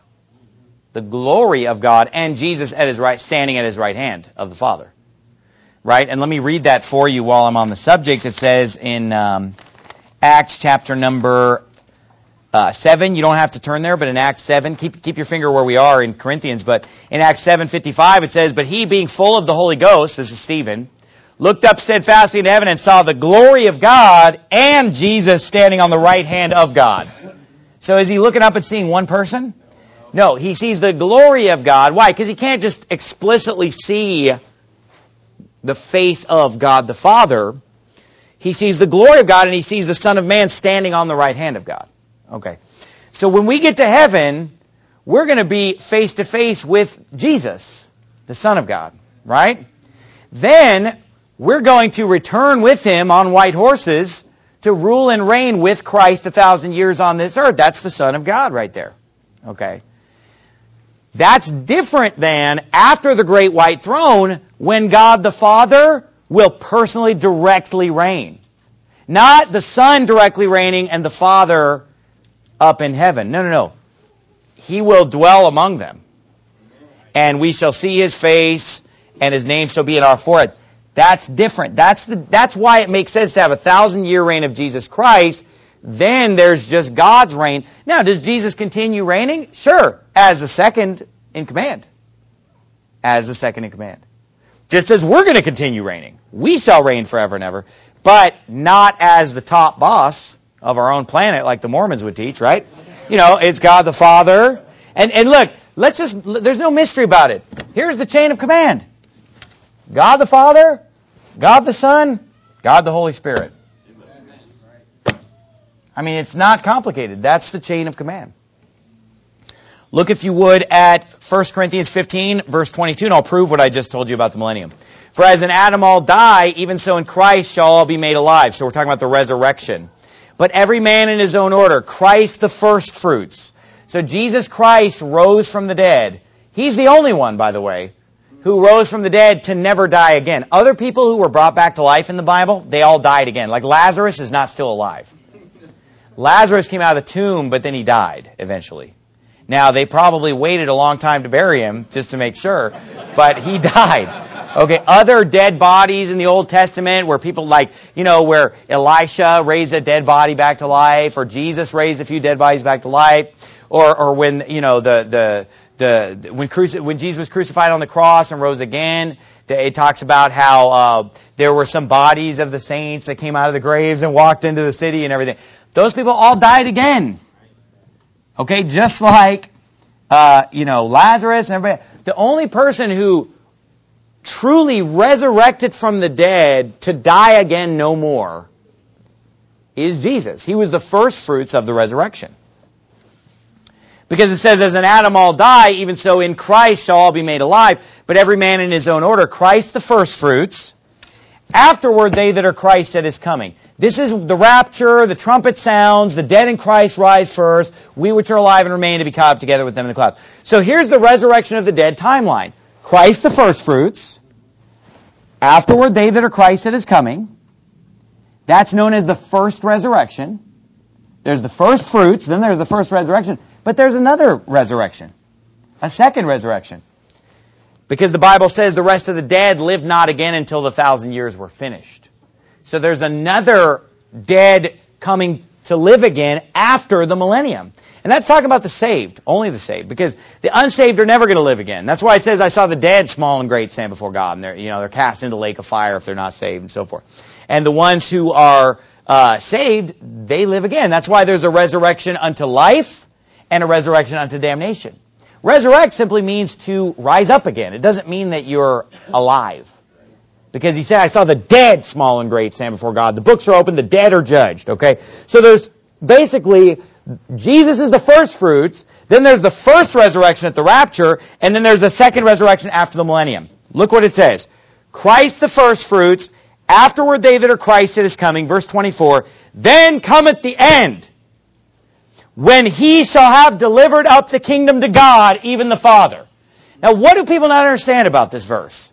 S1: and Jesus at his right, standing at his right hand of the Father. Right? And let me read that for you while I'm on the subject. It says in Acts chapter number 7, you don't have to turn there, but in Acts 7, keep your finger where we are in Corinthians, but in Acts 7:55 it says, "But he, being full of the Holy Ghost," this is Stephen, "looked up steadfastly into heaven and saw the glory of God and Jesus standing on the right hand of God." So is he looking up and seeing one person? No, he sees the glory of God. Why? Because he can't just explicitly see the face of God the Father. He sees the glory of God and he sees the Son of Man standing on the right hand of God. Okay. So when we get to heaven, we're going to be face to face with Jesus, the Son of God, right? Then we're going to return with him on white horses to rule and reign with Christ 1,000 years on this earth. That's the Son of God right there. Okay. That's different than after the great white throne when God the Father will personally directly reign. Not the Son directly reigning and the Father up in heaven. No. He will dwell among them. And we shall see his face, and his name shall be in our foreheads. That's different. That's why it makes sense to have 1,000-year reign of Jesus Christ. Then there's just God's reign. Now, does Jesus continue reigning? Sure, as the second in command. As the second in command. Just as we're going to continue reigning. We shall reign forever and ever. But not as the top boss of our own planet, like the Mormons would teach, right? You know, it's God the Father. And look, there's no mystery about it. Here's the chain of command. God the Father, God the Son, God the Holy Spirit. I mean, it's not complicated. That's the chain of command. Look, if you would, at 1 Corinthians 15, verse 22, and I'll prove what I just told you about the millennium. "For as in Adam all die, even so in Christ shall all be made alive." So we're talking about the resurrection. "But every man in his own order, Christ the first fruits." So Jesus Christ rose from the dead. He's the only one, by the way, who rose from the dead to never die again. Other people who were brought back to life in the Bible, they all died again. Like Lazarus is not still alive. Lazarus came out of the tomb, but then he died eventually. Now, they probably waited a long time to bury him, just to make sure, but he died. Okay, other dead bodies in the Old Testament where people where Elisha raised a dead body back to life, or Jesus raised a few dead bodies back to life, or when, when Jesus was crucified on the cross and rose again, it talks about how there were some bodies of the saints that came out of the graves and walked into the city and everything. Those people all died again. Okay, just like, Lazarus and everybody. The only person who truly resurrected from the dead to die again no more is Jesus. He was the first fruits of the resurrection. Because it says, "As in Adam all die, even so in Christ shall all be made alive, but every man in his own order. Christ the first fruits, afterward they that are Christ at his coming." This is the rapture, the trumpet sounds, the dead in Christ rise first, we which are alive and remain to be caught up together with them in the clouds. So here's the resurrection of the dead timeline. Christ the first fruits, afterward they that are Christ at his coming. That's known as the first resurrection. There's the first fruits, then there's the first resurrection. But there's another resurrection, a second resurrection. Because the Bible says the rest of the dead lived not again until the 1,000 years were finished. So there's another dead coming to live again after the millennium. And that's talking about the saved, only the saved, because the unsaved are never going to live again. That's why it says, "I saw the dead, small and great, stand before God," and they're cast into the lake of fire if they're not saved, and so forth. And the ones who are saved, they live again. That's why there's a resurrection unto life and a resurrection unto damnation. Resurrect simply means to rise up again. It doesn't mean that you're alive. Because he said, I saw the dead, small and great, stand before God. The books are open, the dead are judged, okay? So there's basically, Jesus is the first fruits, then there's the first resurrection at the rapture, and then there's a second resurrection after the millennium. Look what it says. Christ the first fruits, afterward they that are Christed is coming, verse 24, then cometh the end, when he shall have delivered up the kingdom to God, even the Father. Now what do people not understand about this verse?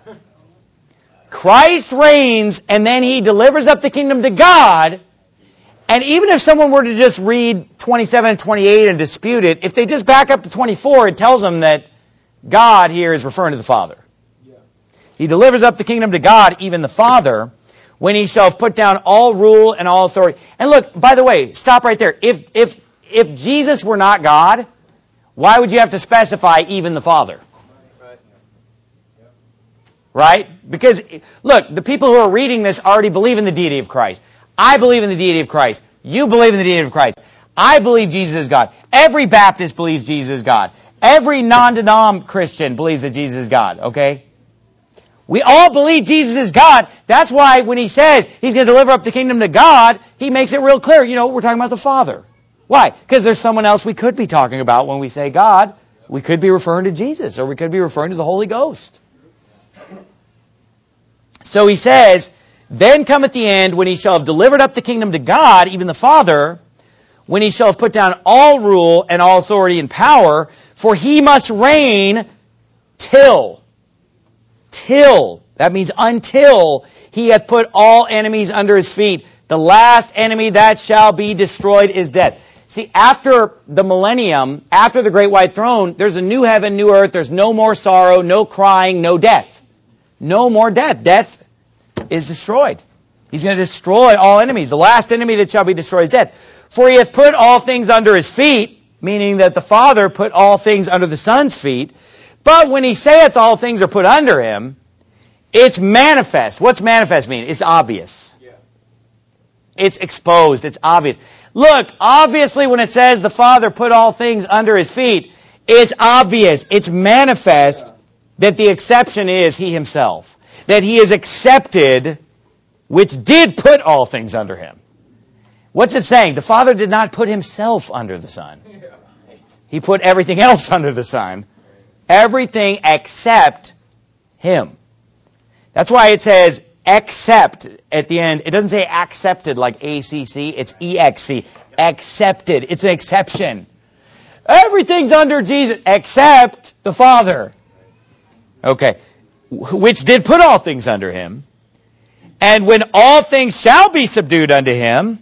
S1: Christ reigns, and then he delivers up the kingdom to God. And even if someone were to just read 27 and 28 and dispute it, if they just back up to 24, it tells them that God here is referring to the Father. Yeah. He delivers up the kingdom to God, even the Father, when he shall put down all rule and all authority. And look, by the way, stop right there. If Jesus were not God, why would you have to specify even the Father? Right? Because, look, the people who are reading this already believe in the deity of Christ. I believe in the deity of Christ. You believe in the deity of Christ. I believe Jesus is God. Every Baptist believes Jesus is God. Every non-denom Christian believes that Jesus is God, okay? We all believe Jesus is God. That's why when he says he's going to deliver up the kingdom to God, he makes it real clear. You know, we're talking about the Father. Why? Because there's someone else we could be talking about when we say God. We could be referring to Jesus, or we could be referring to the Holy Ghost. So he says, then cometh the end, when he shall have delivered up the kingdom to God, even the Father, when he shall have put down all rule and all authority and power, for he must reign till, that means until he hath put all enemies under his feet. The last enemy that shall be destroyed is death. See, after the millennium, after the great white throne, there's a new heaven, new earth, there's no more sorrow, no crying, no death. No more death. Death is destroyed. He's going to destroy all enemies. The last enemy that shall be destroyed is death. For he hath put all things under his feet, meaning that the Father put all things under the Son's feet. But when he saith all things are put under him, it's manifest. What's manifest mean? It's obvious. Yeah. It's exposed. It's obvious. Look, obviously when it says the Father put all things under his feet, it's obvious. It's manifest. That the exception is he himself. That he is accepted, which did put all things under him. What's it saying? The Father did not put himself under the Son. He put everything else under the Son. Everything except him. That's why it says except at the end. It doesn't say accepted like ACC. It's EXC. Accepted. It's an exception. Everything's under Jesus except the Father. Okay, which did put all things under him. And when all things shall be subdued unto him,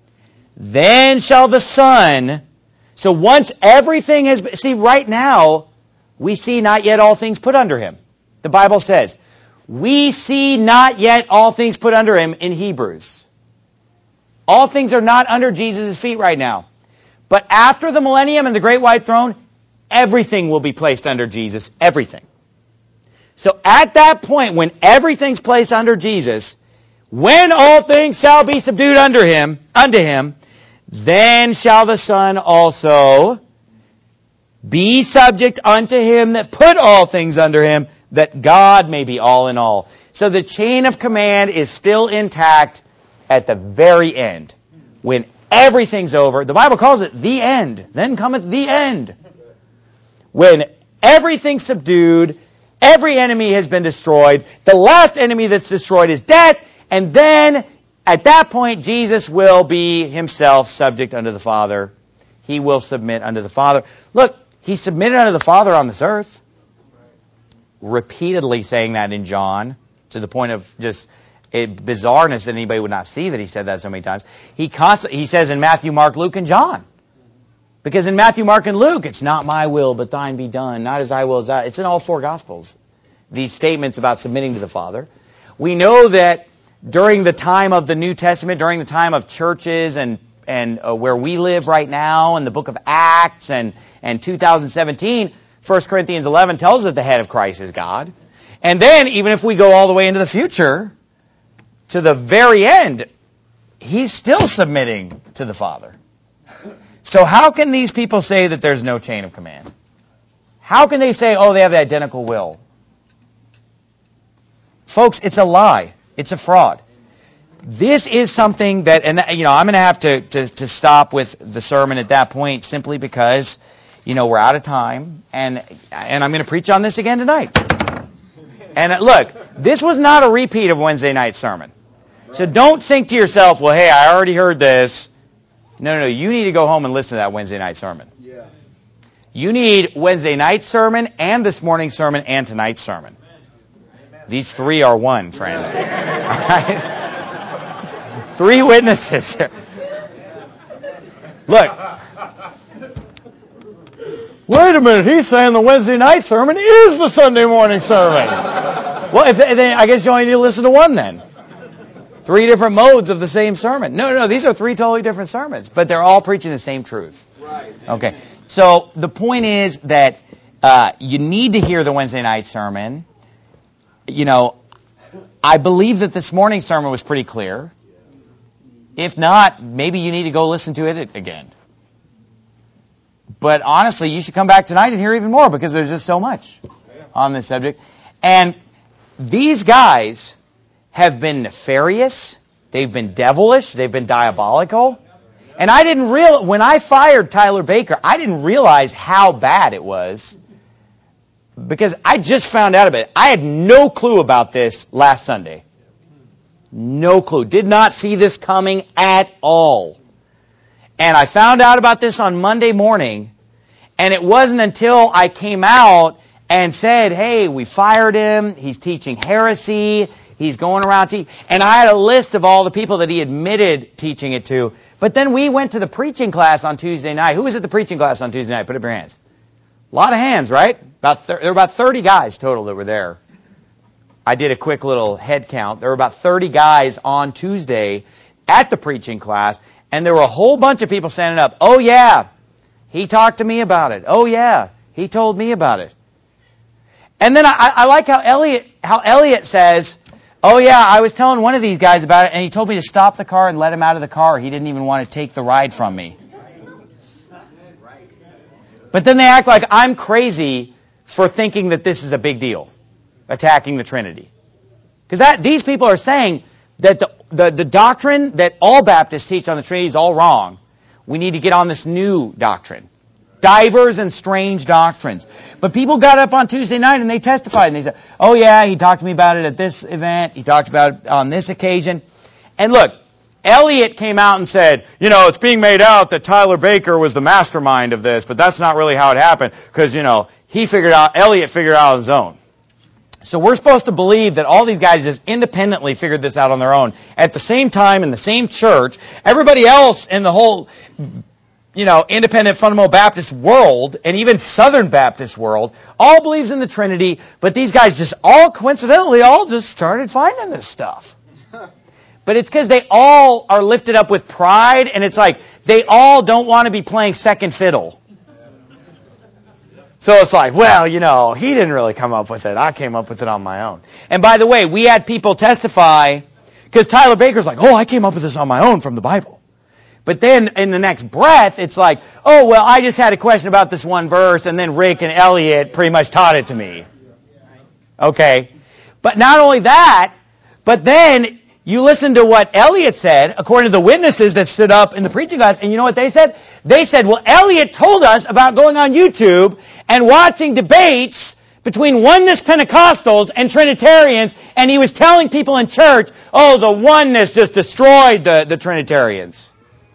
S1: then shall the Son. So once everything has been, see, right now, we see not yet all things put under him. The Bible says, we see not yet all things put under him in Hebrews. All things are not under Jesus' feet right now. But after the millennium and the great white throne, everything will be placed under Jesus. Everything. So at that point, when everything's placed under Jesus, when all things shall be subdued unto him, then shall the Son also be subject unto him that put all things under him, that God may be all in all. So the chain of command is still intact at the very end. When everything's over, the Bible calls it the end. Then cometh the end. When everything's subdued, every enemy has been destroyed. The last enemy that's destroyed is death. And then, at that point, Jesus will be himself subject unto the Father. He will submit unto the Father. Look, he submitted unto the Father on this earth. Repeatedly saying that in John, to the point of just bizarreness that anybody would not see that he said that so many times. He says in Matthew, Mark, Luke, and John. Because in Matthew, Mark, and Luke, it's not my will, but thine be done. Not as I will, as I. It's in all four Gospels. These statements about submitting to the Father. We know that during the time of the New Testament, during the time of churches and where we live right now, in the book of Acts and 2017, 1 Corinthians 11 tells us that the head of Christ is God. And then, even if we go all the way into the future, to the very end, he's still submitting to the Father. So how can these people say that there's no chain of command? How can they say, oh, they have the identical will? Folks, it's a lie. It's a fraud. This is something that, and I'm going to have to stop with the sermon at that point simply because, we're out of time, and I'm going to preach on this again tonight. And look, this was not a repeat of Wednesday night's sermon. So don't think to yourself, well, hey, I already heard this. No, you need to go home and listen to that Wednesday night sermon. Yeah. You need Wednesday night's sermon and this morning's sermon and tonight's sermon. These three are one, friend. All right? 3 witnesses here. Look. Wait a minute, he's saying the Wednesday night sermon is the Sunday morning sermon. Well, then I guess you only need to listen to one then. 3 different modes of the same sermon. No, these are 3 totally different sermons, but they're all preaching the same truth. Right. Okay, so the point is that you need to hear the Wednesday night sermon. I believe that this morning's sermon was pretty clear. If not, maybe you need to go listen to it again. But honestly, you should come back tonight and hear even more because there's just so much on this subject. And these guys have been nefarious. They've been devilish. They've been diabolical. And I didn't realize, when I fired Tyler Baker, I didn't realize how bad it was because I just found out about it. I had no clue about this last Sunday. No clue. Did not see this coming at all. And I found out about this on Monday morning, and it wasn't until I came out and said, hey, we fired him, he's teaching heresy, he's going around teaching, and I had a list of all the people that he admitted teaching it to. But then we went to the preaching class on Tuesday night. Who was at the preaching class on Tuesday night? Put up your hands. A lot of hands, right? There were about 30 guys total that were there. I did a quick little head count. There were about 30 guys on Tuesday at the preaching class, and there were a whole bunch of people standing up. Oh, yeah, he talked to me about it. Oh, yeah, he told me about it. And then I like how Elliot says, oh, yeah, I was telling one of these guys about it, and he told me to stop the car and let him out of the car. He didn't even want to take the ride from me. But then they act like I'm crazy for thinking that this is a big deal, attacking the Trinity. Because these people are saying that the doctrine that all Baptists teach on the Trinity is all wrong. We need to get on this new doctrine. Divers and strange doctrines. But people got up on Tuesday night and they testified and they said, oh yeah, he talked to me about it at this event. He talked about it on this occasion. And look, Elliot came out and said, it's being made out that Tyler Baker was the mastermind of this, but that's not really how it happened because, Elliot figured out on his own. So we're supposed to believe that all these guys just independently figured this out on their own at the same time in the same church. Everybody else in the whole, independent fundamental Baptist world and even Southern Baptist world all believes in the Trinity, but these guys just all coincidentally all just started finding this stuff. But it's because they all are lifted up with pride, and it's like they all don't want to be playing second fiddle. So it's like, well, he didn't really come up with it. I came up with it on my own. And by the way, we had people testify, because Tyler Baker's like, oh, I came up with this on my own from the Bible. But then in the next breath, it's like, oh, well, I just had a question about this one verse, and then Rick and Elliot pretty much taught it to me. Okay. But not only that, but then you listen to what Elliot said, according to the witnesses that stood up in the preaching class, and you know what they said? They said, well, Elliot told us about going on YouTube and watching debates between oneness Pentecostals and Trinitarians, and he was telling people in church, oh, the oneness just destroyed the Trinitarians.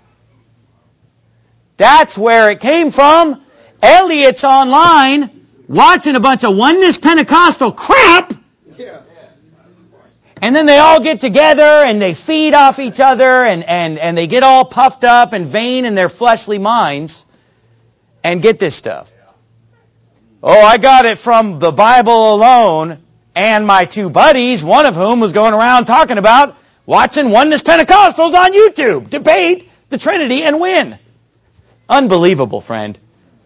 S1: That's where it came from. Elliot's online watching a bunch of oneness Pentecostal crap. And then they all get together and they feed off each other and they get all puffed up and vain in their fleshly minds and get this stuff. Oh, I got it from the Bible alone and my 2 buddies, one of whom was going around talking about watching oneness Pentecostals on YouTube debate the Trinity and win. Unbelievable, friend.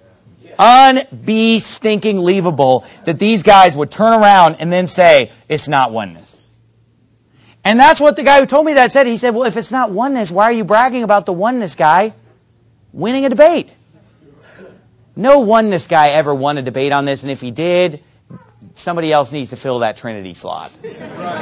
S1: Unbe-stinking-lievable that these guys would turn around and then say, it's not oneness. And that's what the guy who told me that said. He said, well, if it's not oneness, why are you bragging about the oneness guy winning a debate? No oneness guy ever won a debate on this, and if he did, somebody else needs to fill that Trinity slot. Put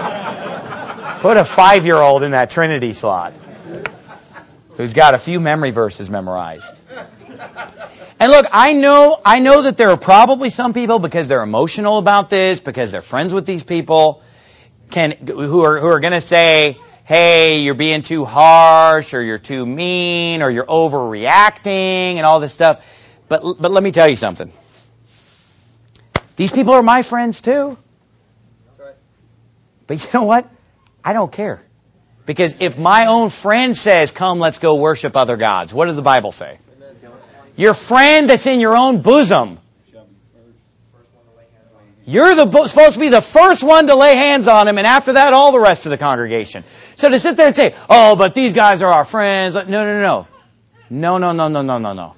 S1: a 5-year-old in that Trinity slot who's got a few memory verses memorized. And look, I know that there are probably some people, because they're emotional about this, because they're friends with these people, who are going to say, hey, you're being too harsh, or you're too mean, or you're overreacting, and all this stuff. But let me tell you something. These people are my friends too. But you know what? I don't care. Because if my own friend says, come, let's go worship other gods, what does the Bible say? Your friend that's in your own bosom. You're supposed to be the first one to lay hands on him, and after that, all the rest of the congregation. So to sit there and say, oh, but these guys are our friends. No. No.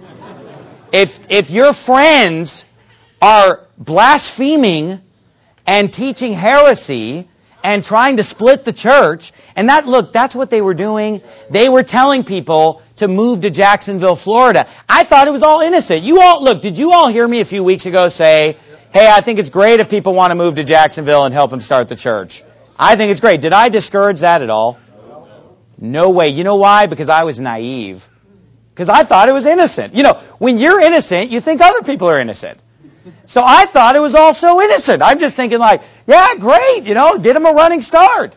S1: If your friends are blaspheming and teaching heresy and trying to split the church, and that's what they were doing. They were telling people to move to Jacksonville, Florida. I thought it was all innocent. Did you all hear me a few weeks ago say, hey, I think it's great if people want to move to Jacksonville and help them start the church? I think it's great. Did I discourage that at all? No way. You know why? Because I was naive. Because I thought it was innocent. When you're innocent, you think other people are innocent. So I thought it was all so innocent. I'm just thinking yeah, great, get them a running start.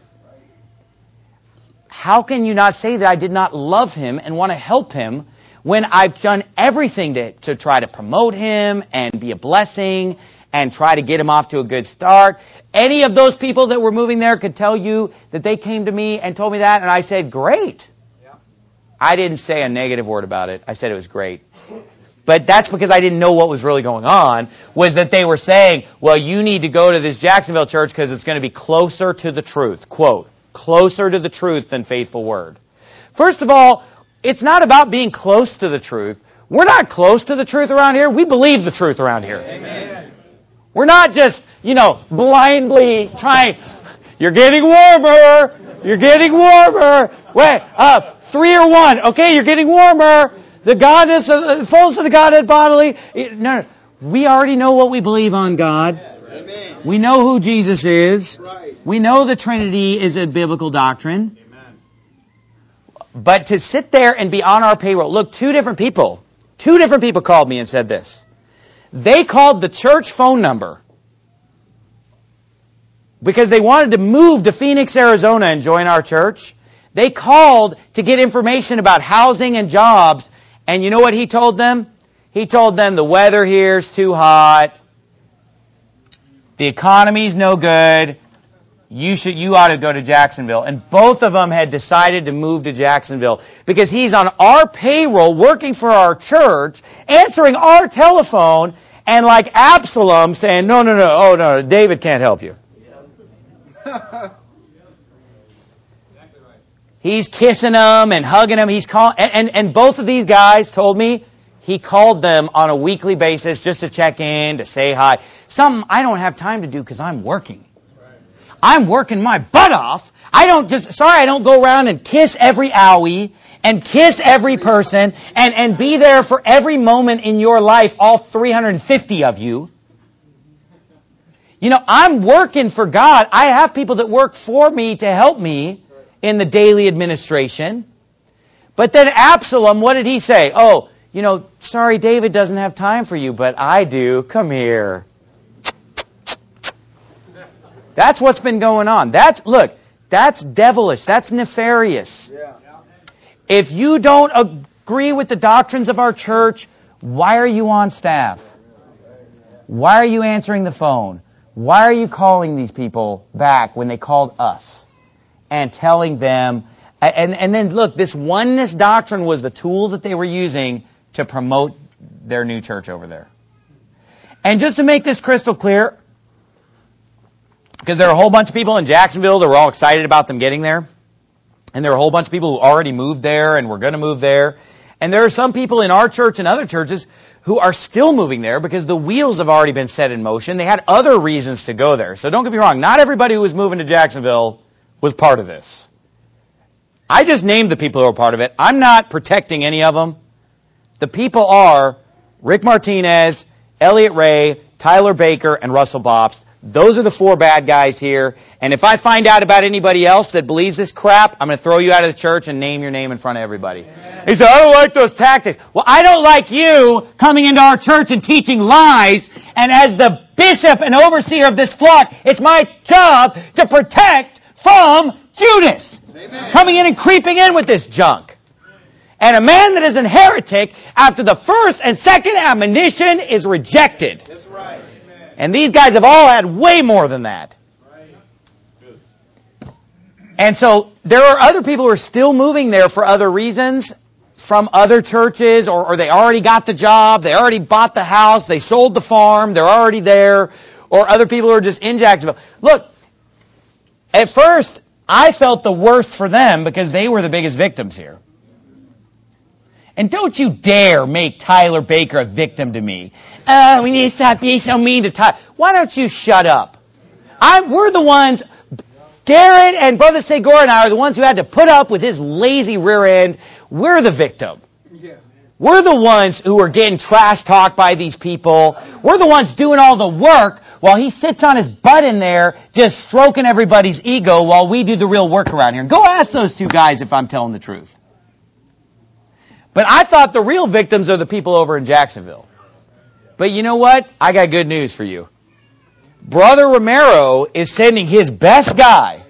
S1: How can you not say that I did not love him and want to help him when I've done everything to try to promote him and be a blessing and try to get him off to a good start? Any of those people that were moving there could tell you that they came to me and told me that, and I said, great. Yeah. I didn't say a negative word about it. I said it was great. But that's because I didn't know what was really going on, was that they were saying, well, you need to go to this Jacksonville church because it's going to be closer to the truth. Quote, closer to the truth than faithful word. First of all, it's not about being close to the truth. We're not close to the truth around here. We believe the truth around here. Amen. We're not just, blindly trying. You're getting warmer. You're getting warmer. Wait, 3 or 1. Okay, you're getting warmer. The fullness of the Godhead bodily. No, we already know what we believe on God. Amen. We know who Jesus is. Right. We know the Trinity is a biblical doctrine. Amen. But to sit there and be on our payroll, look, two different people called me and said this. They called the church phone number because they wanted to move to Phoenix, Arizona and join our church. They called to get information about housing and jobs. And you know what he told them? He told them the weather here's too hot. The economy's no good. You ought to go to Jacksonville. And both of them had decided to move to Jacksonville because he's on our payroll, working for our church, answering our telephone, and like Absalom saying, no, David can't help you. He's kissing them and hugging them. And both of these guys told me he called them on a weekly basis just to check in, to say hi. Something I don't have time to do because I'm working. I'm working my butt off. I don't go around and kiss every owie and kiss every person and be there for every moment in your life, all 350 of you. I'm working for God. I have people that work for me to help me in the daily administration. But then Absalom, what did he say? Oh, sorry, David doesn't have time for you, but I do. Come here. That's what's been going on. That's devilish. That's nefarious. Yeah. If you don't agree with the doctrines of our church, why are you on staff? Why are you answering the phone? Why are you calling these people back when they called us and telling them? And then look, this oneness doctrine was the tool that they were using to promote their new church over there. And just to make this crystal clear, because there are a whole bunch of people in Jacksonville that were all excited about them getting there. And there are a whole bunch of people who already moved there and were going to move there. And there are some people in our church and other churches who are still moving there because the wheels have already been set in motion. They had other reasons to go there. So don't get me wrong. Not everybody who was moving to Jacksonville was part of this. I just named the people who are part of it. I'm not protecting any of them. The people are Rick Martinez, Elliot Ray, Tyler Baker, and Russell Bopst. Those are the 4 bad guys here. And if I find out about anybody else that believes this crap, I'm going to throw you out of the church and name your name in front of everybody. Amen. He said, I don't like those tactics. Well, I don't like you coming into our church and teaching lies. And as the bishop and overseer of this flock, it's my job to protect from Judas. Amen. Coming in and creeping in with this junk. And a man that is a heretic after the first and second admonition is rejected. That's right. And these guys have all had way more than that. And so there are other people who are still moving there for other reasons from other churches, or they already got the job, they already bought the house, they sold the farm, they're already there, or other people who are just in Jacksonville. Look, at first, I felt the worst for them because they were the biggest victims here. And don't you dare make Tyler Baker a victim to me. We need to stop being so mean to Tyler. Why don't you shut up? We're the ones, Garrett and Brother Segura and I are the ones who had to put up with his lazy rear end. We're the victim. We're the ones who are getting trash talked by these people. We're the ones doing all the work while he sits on his butt in there just stroking everybody's ego while we do the real work around here. Go ask those 2 guys if I'm telling the truth. But I thought the real victims are the people over in Jacksonville. But you know what? I got good news for you. Brother Romero is sending his best guy,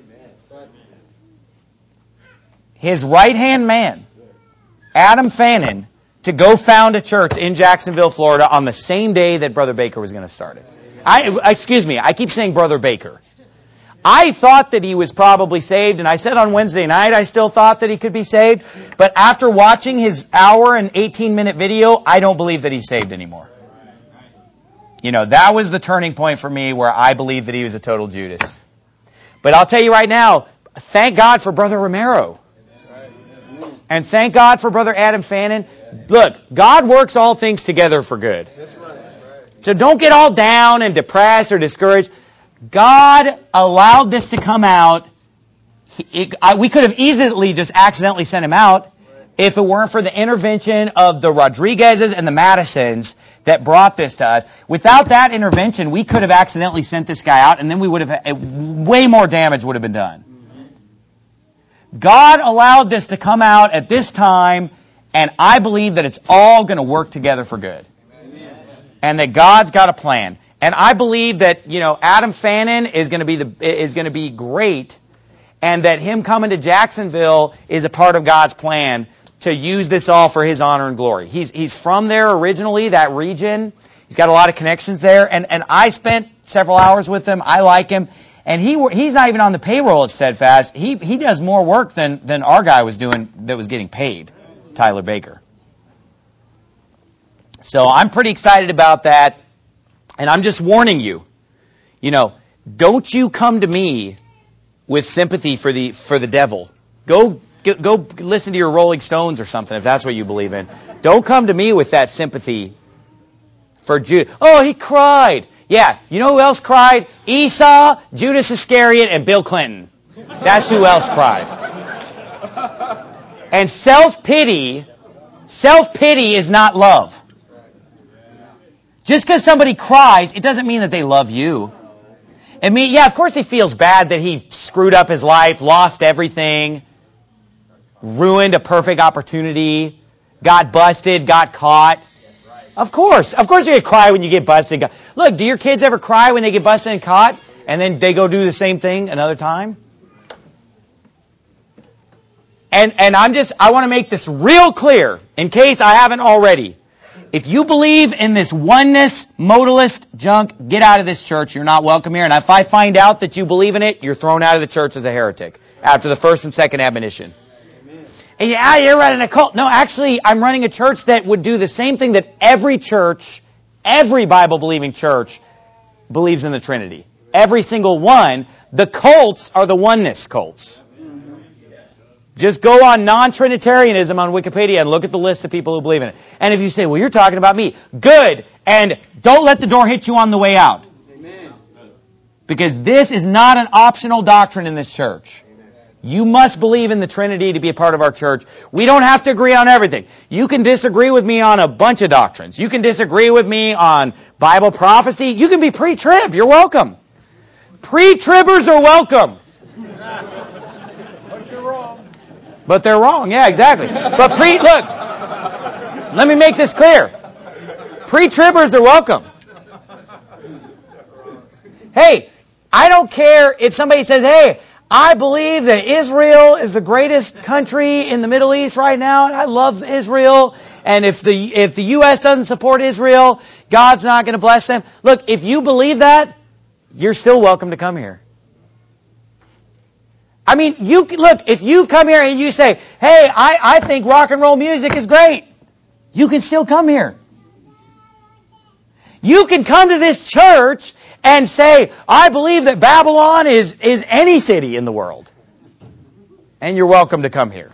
S1: his right-hand man, Adam Fannin, to go found a church in Jacksonville, Florida on the same day that Brother Baker was going to start it. Excuse me, I keep saying Brother Baker. I thought that he was probably saved, and I said on Wednesday night I still thought that he could be saved, but after watching his hour and 18-minute video, I don't believe that he's saved anymore. You know, that was the turning point for me where I believed that he was a total Judas. But I'll tell you right now, thank God for Brother Romero. And thank God for Brother Adam Fannin. Look, God works all things together for good. So don't get all down and depressed or discouraged. God allowed this to come out. We could have easily just accidentally sent him out if it weren't for the intervention of the Rodriguezes and the Madisons that brought this to us. Without that intervention, we could have accidentally sent this guy out, and then we would have way more damage would have been done. God allowed this to come out at this time, and I believe that it's all going to work together for good. And that God's got a plan. And I believe that, Adam Fannin is going to be great, and that him coming to Jacksonville is a part of God's plan to use this all for His honor and glory. He's from there originally, that region. He's got a lot of connections there, and I spent several hours with him. I like him, and he's not even on the payroll at Steadfast. He does more work than our guy was doing that was getting paid, Tyler Baker. So I'm pretty excited about that. And I'm just warning you, don't you come to me with sympathy for the devil. Go listen to your Rolling Stones or something if that's what you believe in. Don't come to me with that sympathy for Judas. Oh, he cried. Yeah, you know who else cried? Esau, Judas Iscariot, and Bill Clinton. That's who else cried. And self-pity is not love. Just because somebody cries, it doesn't mean that they love you. It means, of course he feels bad that he screwed up his life, lost everything, ruined a perfect opportunity, got busted, got caught. Of course you're going to cry when you get busted. Look, do your kids ever cry when they get busted and caught, and then they go do the same thing another time? And I want to make this real clear, in case I haven't already. If you believe in this oneness, modalist junk, get out of this church. You're not welcome here. And if I find out that you believe in it, you're thrown out of the church as a heretic after the first and second admonition. And you're running a cult. No, actually, I'm running a church that would do the same thing that every church, every Bible-believing church believes in the Trinity. Every single one. The cults are the oneness cults. Just go on non-Trinitarianism on Wikipedia and look at the list of people who believe in it. And if you say, well, you're talking about me, good. And don't let the door hit you on the way out. Amen. Because this is not an optional doctrine in this church. You must believe in the Trinity to be a part of our church. We don't have to agree on everything. You can disagree with me on a bunch of doctrines. You can disagree with me on Bible prophecy. You can be pre-trib. You're welcome. Pre-tribbers are welcome.
S2: But you're wrong.
S1: But they're wrong. Yeah, exactly. But look, let me make this clear. Pre-tribbers are welcome. Hey, I don't care if somebody says, hey, I believe that Israel is the greatest country in the Middle East right now, and I love Israel, and if the U.S. doesn't support Israel, God's not going to bless them. Look, if you believe that, you're still welcome to come here. I mean, if you come here and you say, hey, I think rock and roll music is great, you can still come here. You can come to this church and say, I believe that Babylon is any city in the world. And you're welcome to come here.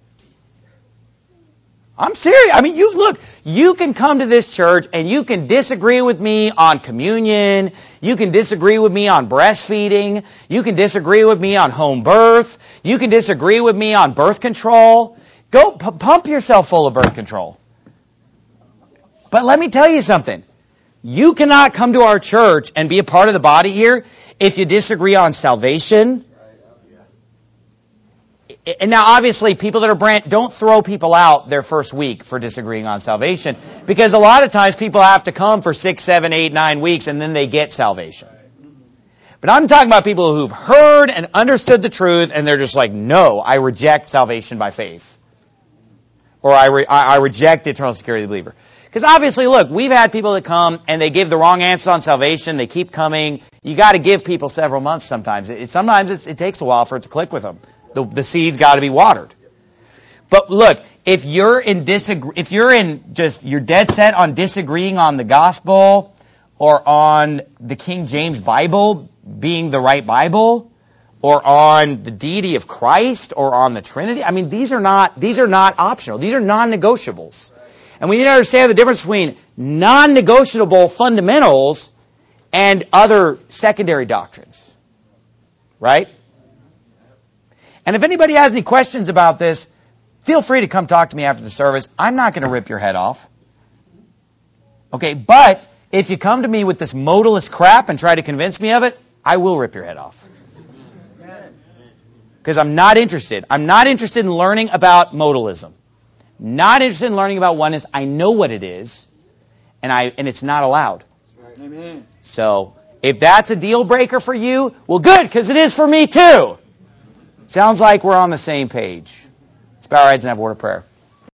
S1: I'm serious. I mean, you can come to this church and you can disagree with me on communion. You can disagree with me on breastfeeding. You can disagree with me on home birth. You can disagree with me on birth control. Go pump yourself full of birth control. But let me tell you something. You cannot come to our church and be a part of the body here if you disagree on salvation. And now, obviously, people that are don't throw people out their first week for disagreeing on salvation, because a lot of times people have to come for 6, 7, 8, 9 weeks and then they get salvation. But I'm talking about people who've heard and understood the truth and they're just like, no, I reject salvation by faith. Or I reject the eternal security of the believer. Because obviously, look, we've had people that come and they give the wrong answer on salvation. They keep coming. You got to give people several months sometimes. Sometimes it takes a while for it to click with them. The seed's got to be watered. But look, if you're you're dead set on disagreeing on the gospel or on the King James Bible being the right Bible or on the deity of Christ or on the Trinity, I mean, these are not optional. These are non-negotiables. And we need to understand the difference between non-negotiable fundamentals and other secondary doctrines. Right? And if anybody has any questions about this, feel free to come talk to me after the service. I'm not going to rip your head off. Okay, but if you come to me with this modalist crap and try to convince me of it, I will rip your head off. Because I'm not interested. I'm not interested in learning about modalism. Not interested in learning about oneness. I know what it is, and it's not allowed.
S2: Amen.
S1: So, if that's a deal breaker for you, well, good, because it is for me too. Sounds like we're on the same page. Let's bow our heads and have a word of prayer.